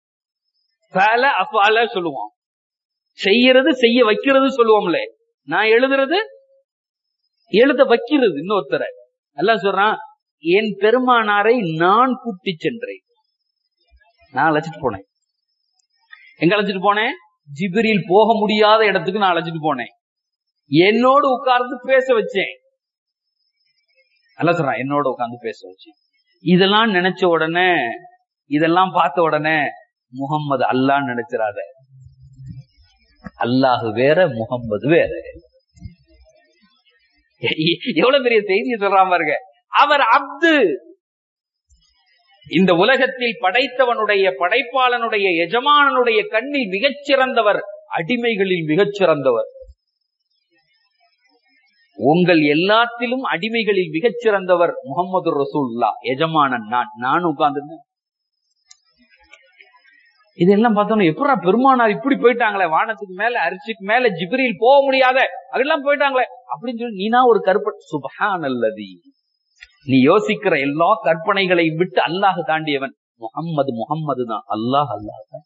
A: சொல்லுவான் செய்யறது, செய்ய வைக்கிறது சொல்லுவோம்ல. நான் எழுதுறது, எழுத வைக்கிறது இன்னொருத்தர. அல்லாஹ் சொல்றான் என் பெருமானாரை நான் கூட்டி சென்றேன், நான் அழைச்சிட்டு போனேன். எங்க அழைச்சிட்டு போனேன்? ஜிப்ரீல் போக முடியாத இடத்துக்கு நான் அழைச்சிட்டு போனேன். என்னோடு உட்கார்ந்து பேச வச்சேன். அல்லாஹ் சொல்றான் என்னோட உட்கார்ந்து பேச வச்சேன். இதெல்லாம் நினைச்ச உடனே, இதெல்லாம் பார்த்த உடனே முகம்மது அல்லாஹ்னு நினைச்சிராத. அல்லாஹ் வேற, முகம்மது வேற. எவ்வளவு பெரிய செய்தியை சொல்றான் பாருங்க. அவர் அப்து, இந்த உலகத்தில் படைத்தவனுடைய, படைப்பாளனுடைய, எஜமானனுடைய கண்ணில் மிகச்சிறந்தவர், அடிமைகளில் மிகச்சிறந்தவர். உங்கள் எல்லாத்திலும் அடிமைகளில் மிகச்சிறந்தவர் முஹம்மது ரசூலுல்லாஹ், எஜமானன் நான் உட்கார்ந்து. இதெல்லாம் பார்த்தோம், எப்படா பெருமானார் இப்படி போயிட்டாங்களே, வானத்துக்கு மேல, அரிசிக்கு மேல, ஜிப்ரீல் போக முடியாத அதெல்லாம் போயிட்டாங்களே அப்படின்னு சொல்லி நீனா ஒரு கற்பனை. சுப்ஹானல்லதி, நீ யோசிக்கிற எல்லா கற்பனைகளையும் விட்டு அல்லாஹ் தாண்டியவன் முஹம்மது தான். அல்லாஹ் தான்.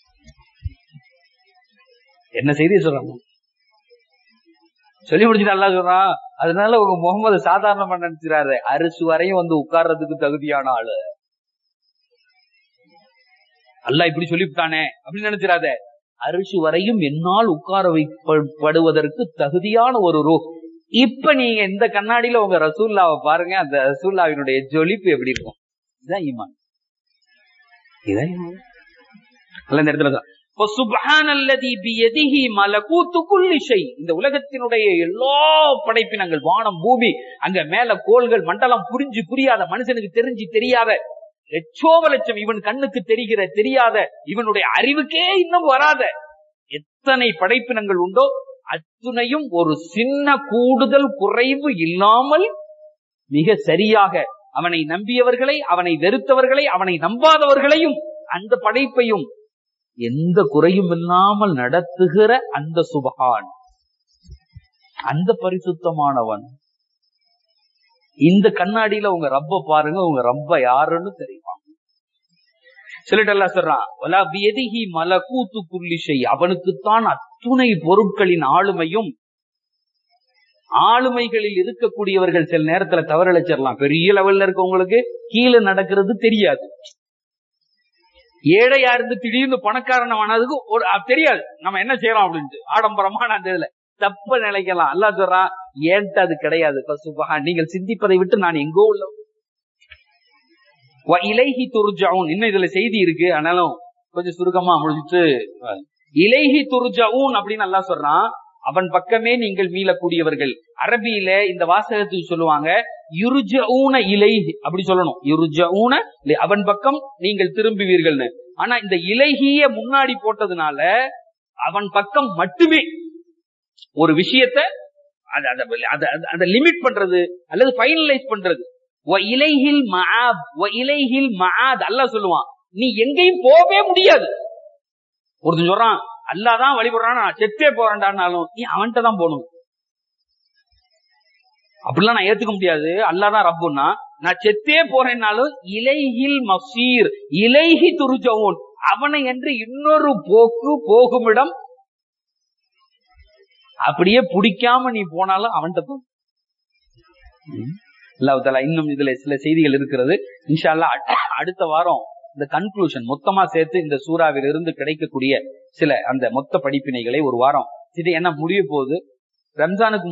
A: என்ன செய்தி சொல்றாங்க சொல்லி முடிச்சுட்டு அல்லாஹ் சொல்றான், அதனால உங்க முகமது சாதாரணமா நினைச்சிடாரு, அரிசி வரையும் வந்து உட்கார்றதுக்கு தகுதியான ஆளு. அல்லாஹ் இப்படி சொல்லிவிட்டானே அப்படின்னு நினைச்சிடாத. அரிசி வரையும் என்னால் உட்கார வைக்கப்படுவதற்கு தகுதியான ஒரு ரூஹ். இப்ப நீங்க இந்த கண்ணாடியில உங்க ரசூல்லாவை பாருங்க, அந்த ரசூல்லாவினுடைய ஜொலிப்பு எப்படி இருக்கும். இதான் ஈமான். இதான் இந்த இடத்துல சுப்ஹானல்லதி பியதிஹி மலகூத்து குல்லி ஷை, இந்த உலகத்தினுடைய எல்லா படைப்பினங்கள், வானம் பூமி, அங்க மேல கோள்கள், மண்டலம், புரிஞ்சு புரியாத, மனுஷனுக்கு தெரிஞ்சு தெரியாத, லட்சோப லட்சம் இவன் கண்ணுக்கு தெரிகிற தெரியாத, இவனுடைய அறிவுக்கே இன்னும் வராத எத்தனை படைப்பினங்கள் உண்டோ அத்துணையும் ஒரு சின்ன கூடுதல் குறைவு இல்லாமல் மிக சரியாக அவனை நம்பியவர்களை, அவனை வெறுத்தவர்களை, அவனை நம்பாதவர்களையும், அந்த படைப்பையும் எந்த குறையும் இல்லாமல் நடத்துகிற அந்த சுப்ஹான், அந்த பரிசுத்தமானவன். இந்த கண்ணாடியில உங்க ரப்ப பாருங்க, உங்க ரப்ப யாருன்னு தெரியுமா? சொல்லிட்டு அல்லாஹ் சொல்றான் வலா பியதிஹி மலகூத்து குல்லி ஷை, அவனுக்குத்தான் அத்துணை பொருட்களின் ஆளுமையும். ஆளுமைகளில் இருக்கக்கூடியவர்கள் சில நேரத்துல தவறளிச்சிடலாம். பெரிய லெவல்ல இருக்கவங்களுக்கு கீழே நடக்கிறது தெரியாது. ஏழையா இருந்து திடீர்னு பணக்காரனவானதுக்கு ஒரு தெரியாது நம்ம என்ன செய்யலாம் அப்படின்ட்டு ஆடம்பரமான அந்த இதுல தப்ப நினைக்கலாம். அல்லாஹ் சொல்றான் ஏன்ட்டு அது கிடையாது. நீங்கள் சிந்திப்பதை விட்டு நான் எங்கோ உள்ள இலைஹி துர்ஜஊன். இன்னும் இதுல செய்தி இருக்கு, ஆனாலும் கொஞ்சம் சுருக்கமா முடிச்சுட்டு, இலைஹி துர்ஜஊன் அப்படின்னு அல்லாஹ் சொல்றான், அவன் பக்கமே நீங்கள் மீளக்கூடியவர்கள். அரபியில இந்த வாசகத்துக்கு சொல்லுவாங்க யுர்ஜஊன இலைஹி அப்படி சொல்லணும். யுர்ஜஊன அவன் பக்கம் நீங்கள் திரும்புவீர்கள்னு. ஆனா இந்த இலைஹிய முன்னாடி போட்டதுனால அவன் பக்கம் மட்டுமே ஒரு விஷயத்தை அந்த லிமிட் பண்றது அல்லது ஃபைனலைஸ் பண்றது. இலைஹில் மஆப், இலைஹில் மஆத் அல்லாஹ் சொல்லுவான், நீ எங்கேயும் போகவே முடியாது. ஒருத்தன் சொல்றான் அல்லாஹ் தான் வழிபடுறான், நான் செத்தே போறேன்டான்னாலும் நீ அவன்கிட்ட தான் போகணும். அப்படிலாம் நான் ஏத்துக்க முடியாது. அல்லாஹ் தான் ரப்புன்னா நான் செத்தே போறேன்னாலும் இலைஹில் மசீர் இலைஹி துர்ஜவுன், அவனை என்று இன்னொரு போகுமிடம் அப்படியே பிடிக்காம நீ போனாலும் அவன்கிட்ட அல்லாஹ் தஆலா. இன்னும் இதுல சில செய்திகள் இருக்கிறது. இன்ஷா அல்லாஹ் அடுத்த வாரம் இந்த கன்க்ளூஷன் மொத்தமா சேர்த்து இந்த சூறாவில் இருந்து கிடைக்கக்கூடிய சில அந்த மொத்த படிப்பினைகளை ஒரு வாரம் இது என்ன முடிய போகுது. ரம்ஜானுக்கு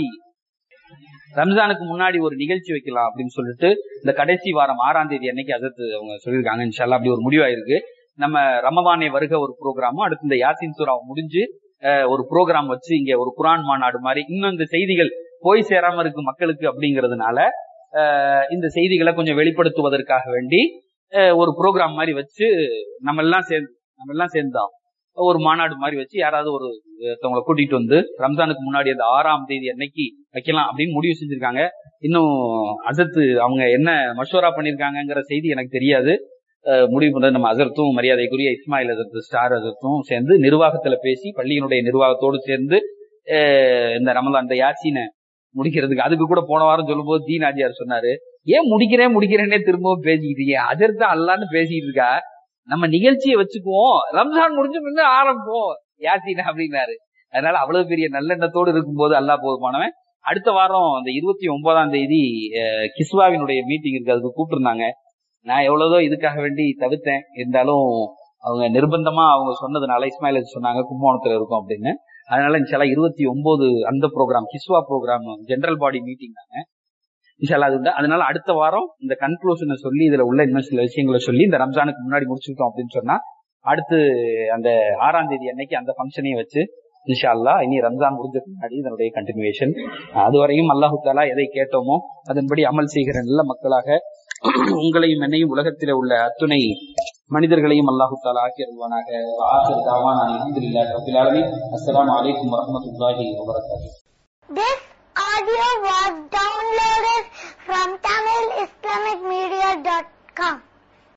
A: முன்னாடி ஒரு நிகழ்ச்சி வைக்கலாம் அப்படின்னு சொல்லிட்டு இந்த கடைசி வாரம் 6ஆம் தேதி அன்னைக்கு அதற்கு அவங்க சொல்லியிருக்காங்க. இன்ஷா அல்லாஹ் அப்படி ஒரு முடிவாயிருக்கு. நம்ம ரமவானே வருக ஒரு ப்ரோக்ராமும், அடுத்து இந்த யாசின் சூரா முடிஞ்சு ஒரு ப்ரோக்ராம் வச்சு இங்க ஒரு குர்ஆன் மாநாடு மாதிரி இன்னும் இந்த செய்திகள் போய் சேராம இருக்கு மக்களுக்கு அப்படிங்கறதுனால இந்த செய்திகளை கொஞ்சம் வெளிப்படுத்துவதற்காக வேண்டி ஒரு ப்ரோக்ராம் மாதிரி வச்சு நம்ம எல்லாம் சேர்ந்தோம் ஒரு மாநாடு மாதிரி வச்சு யாராவது ஒருத்தவங்களை கூட்டிட்டு வந்து ரம்ஜானுக்கு முன்னாடி அந்த 6ஆம் தேதி அன்னைக்கு வைக்கலாம் அப்படின்னு முடிவு செஞ்சிருக்காங்க. இன்னும் அசத்து அவங்க என்ன மஷூரா பண்ணிருக்காங்கிற செய்தி எனக்கு தெரியாது. முடிவு பண்றது நம்ம அசர்த்தும் மரியாதைக்குரிய இஸ்மாயில் அசர்த்து ஸ்டார் அசர்த்தும் சேர்ந்து நிர்வாகத்துல பேசி பள்ளியினுடைய நிர்வாகத்தோடு சேர்ந்து இந்த ரமலான் இந்த யாசீனை முடிக்கிறதுக்கு அதுக்கு கூட போன வாரம் சொல்லும் போது தீன் ஆஜியார் சொன்னாரு, ஏன் முடிக்கிறேன்னே திரும்பவும் பேசிக்கிட்டீங்க, அஜர்தான் அல்லான்னு பேசிக்கிட்டு இருக்கா, நம்ம நிகழ்ச்சியை வச்சுக்குவோம், ரம்ஜான் முடிஞ்சு முன்ன ஆரம்பிப்போம் யாசீனா அப்படின்னாரு. அதனால அவ்வளவு பெரிய நல்லெண்ணத்தோடு இருக்கும்போது அல்லாஹ் போதுமானவன். அடுத்த வாரம் இந்த 29ஆம் தேதி கிஸ்வாவினுடைய மீட்டிங் இருக்கு, அதுக்கு கூப்பிட்டுருந்தாங்க. நான் எவ்வளவோ இதுக்காக வேண்டி தவிர்த்தேன். இருந்தாலும் அவங்க நிர்பந்தமா அவங்க சொன்னதுனால இஸ்மாயில் சொன்னாங்க கும்பகோணத்துல இருக்கும் அப்படின்னு. அதனால இன்ஷால்லா 29 அந்த ப்ரோக்ராம் கிஸ்வா ப்ரோக்ராம் ஜெனரல் பாடி மீட்டிங் தாங்க இன்ஷால்லா அது உண்டு. அதனால அடுத்த வாரம் இந்த கன்க்ளூஷனை சொல்லி இதுல உள்ள இன்னும் சில விஷயங்களை சொல்லி இந்த ரம்ஜானுக்கு முன்னாடி முடிச்சுட்டோம் அப்படின்னு சொன்னா அடுத்து அந்த 6ஆம் தேதி அன்னைக்கு அந்த ஃபங்க்ஷனையும் வச்சு இன்ஷா அல்லாஹ் இனி ரம்ஜான் முடிஞ்சதுக்கு முன்னாடி இதனுடைய கண்டினியூவேஷன். அதுவரையும் அல்லாஹு தஆலா எதை கேட்டோமோ அதன்படி அமல் செய்கிற நல்ல மக்களாக உங்களையும் என்னையும் உலகத்திலே உள்ள அத்துணை மனிதர்களையும் அல்லாஹு தஆலா ஆக்கி அருள்வானாக. ஆகிர் தஅவானா அல்ஹம்துலில்லாஹி ரப்பில் ஆலமீன். அஸ்ஸலாமு அலைக்கும் வரஹ்மத்துல்லாஹி வபரகாத்துஹு.
B: This audio was downloaded from TamilIslamicMedia.com.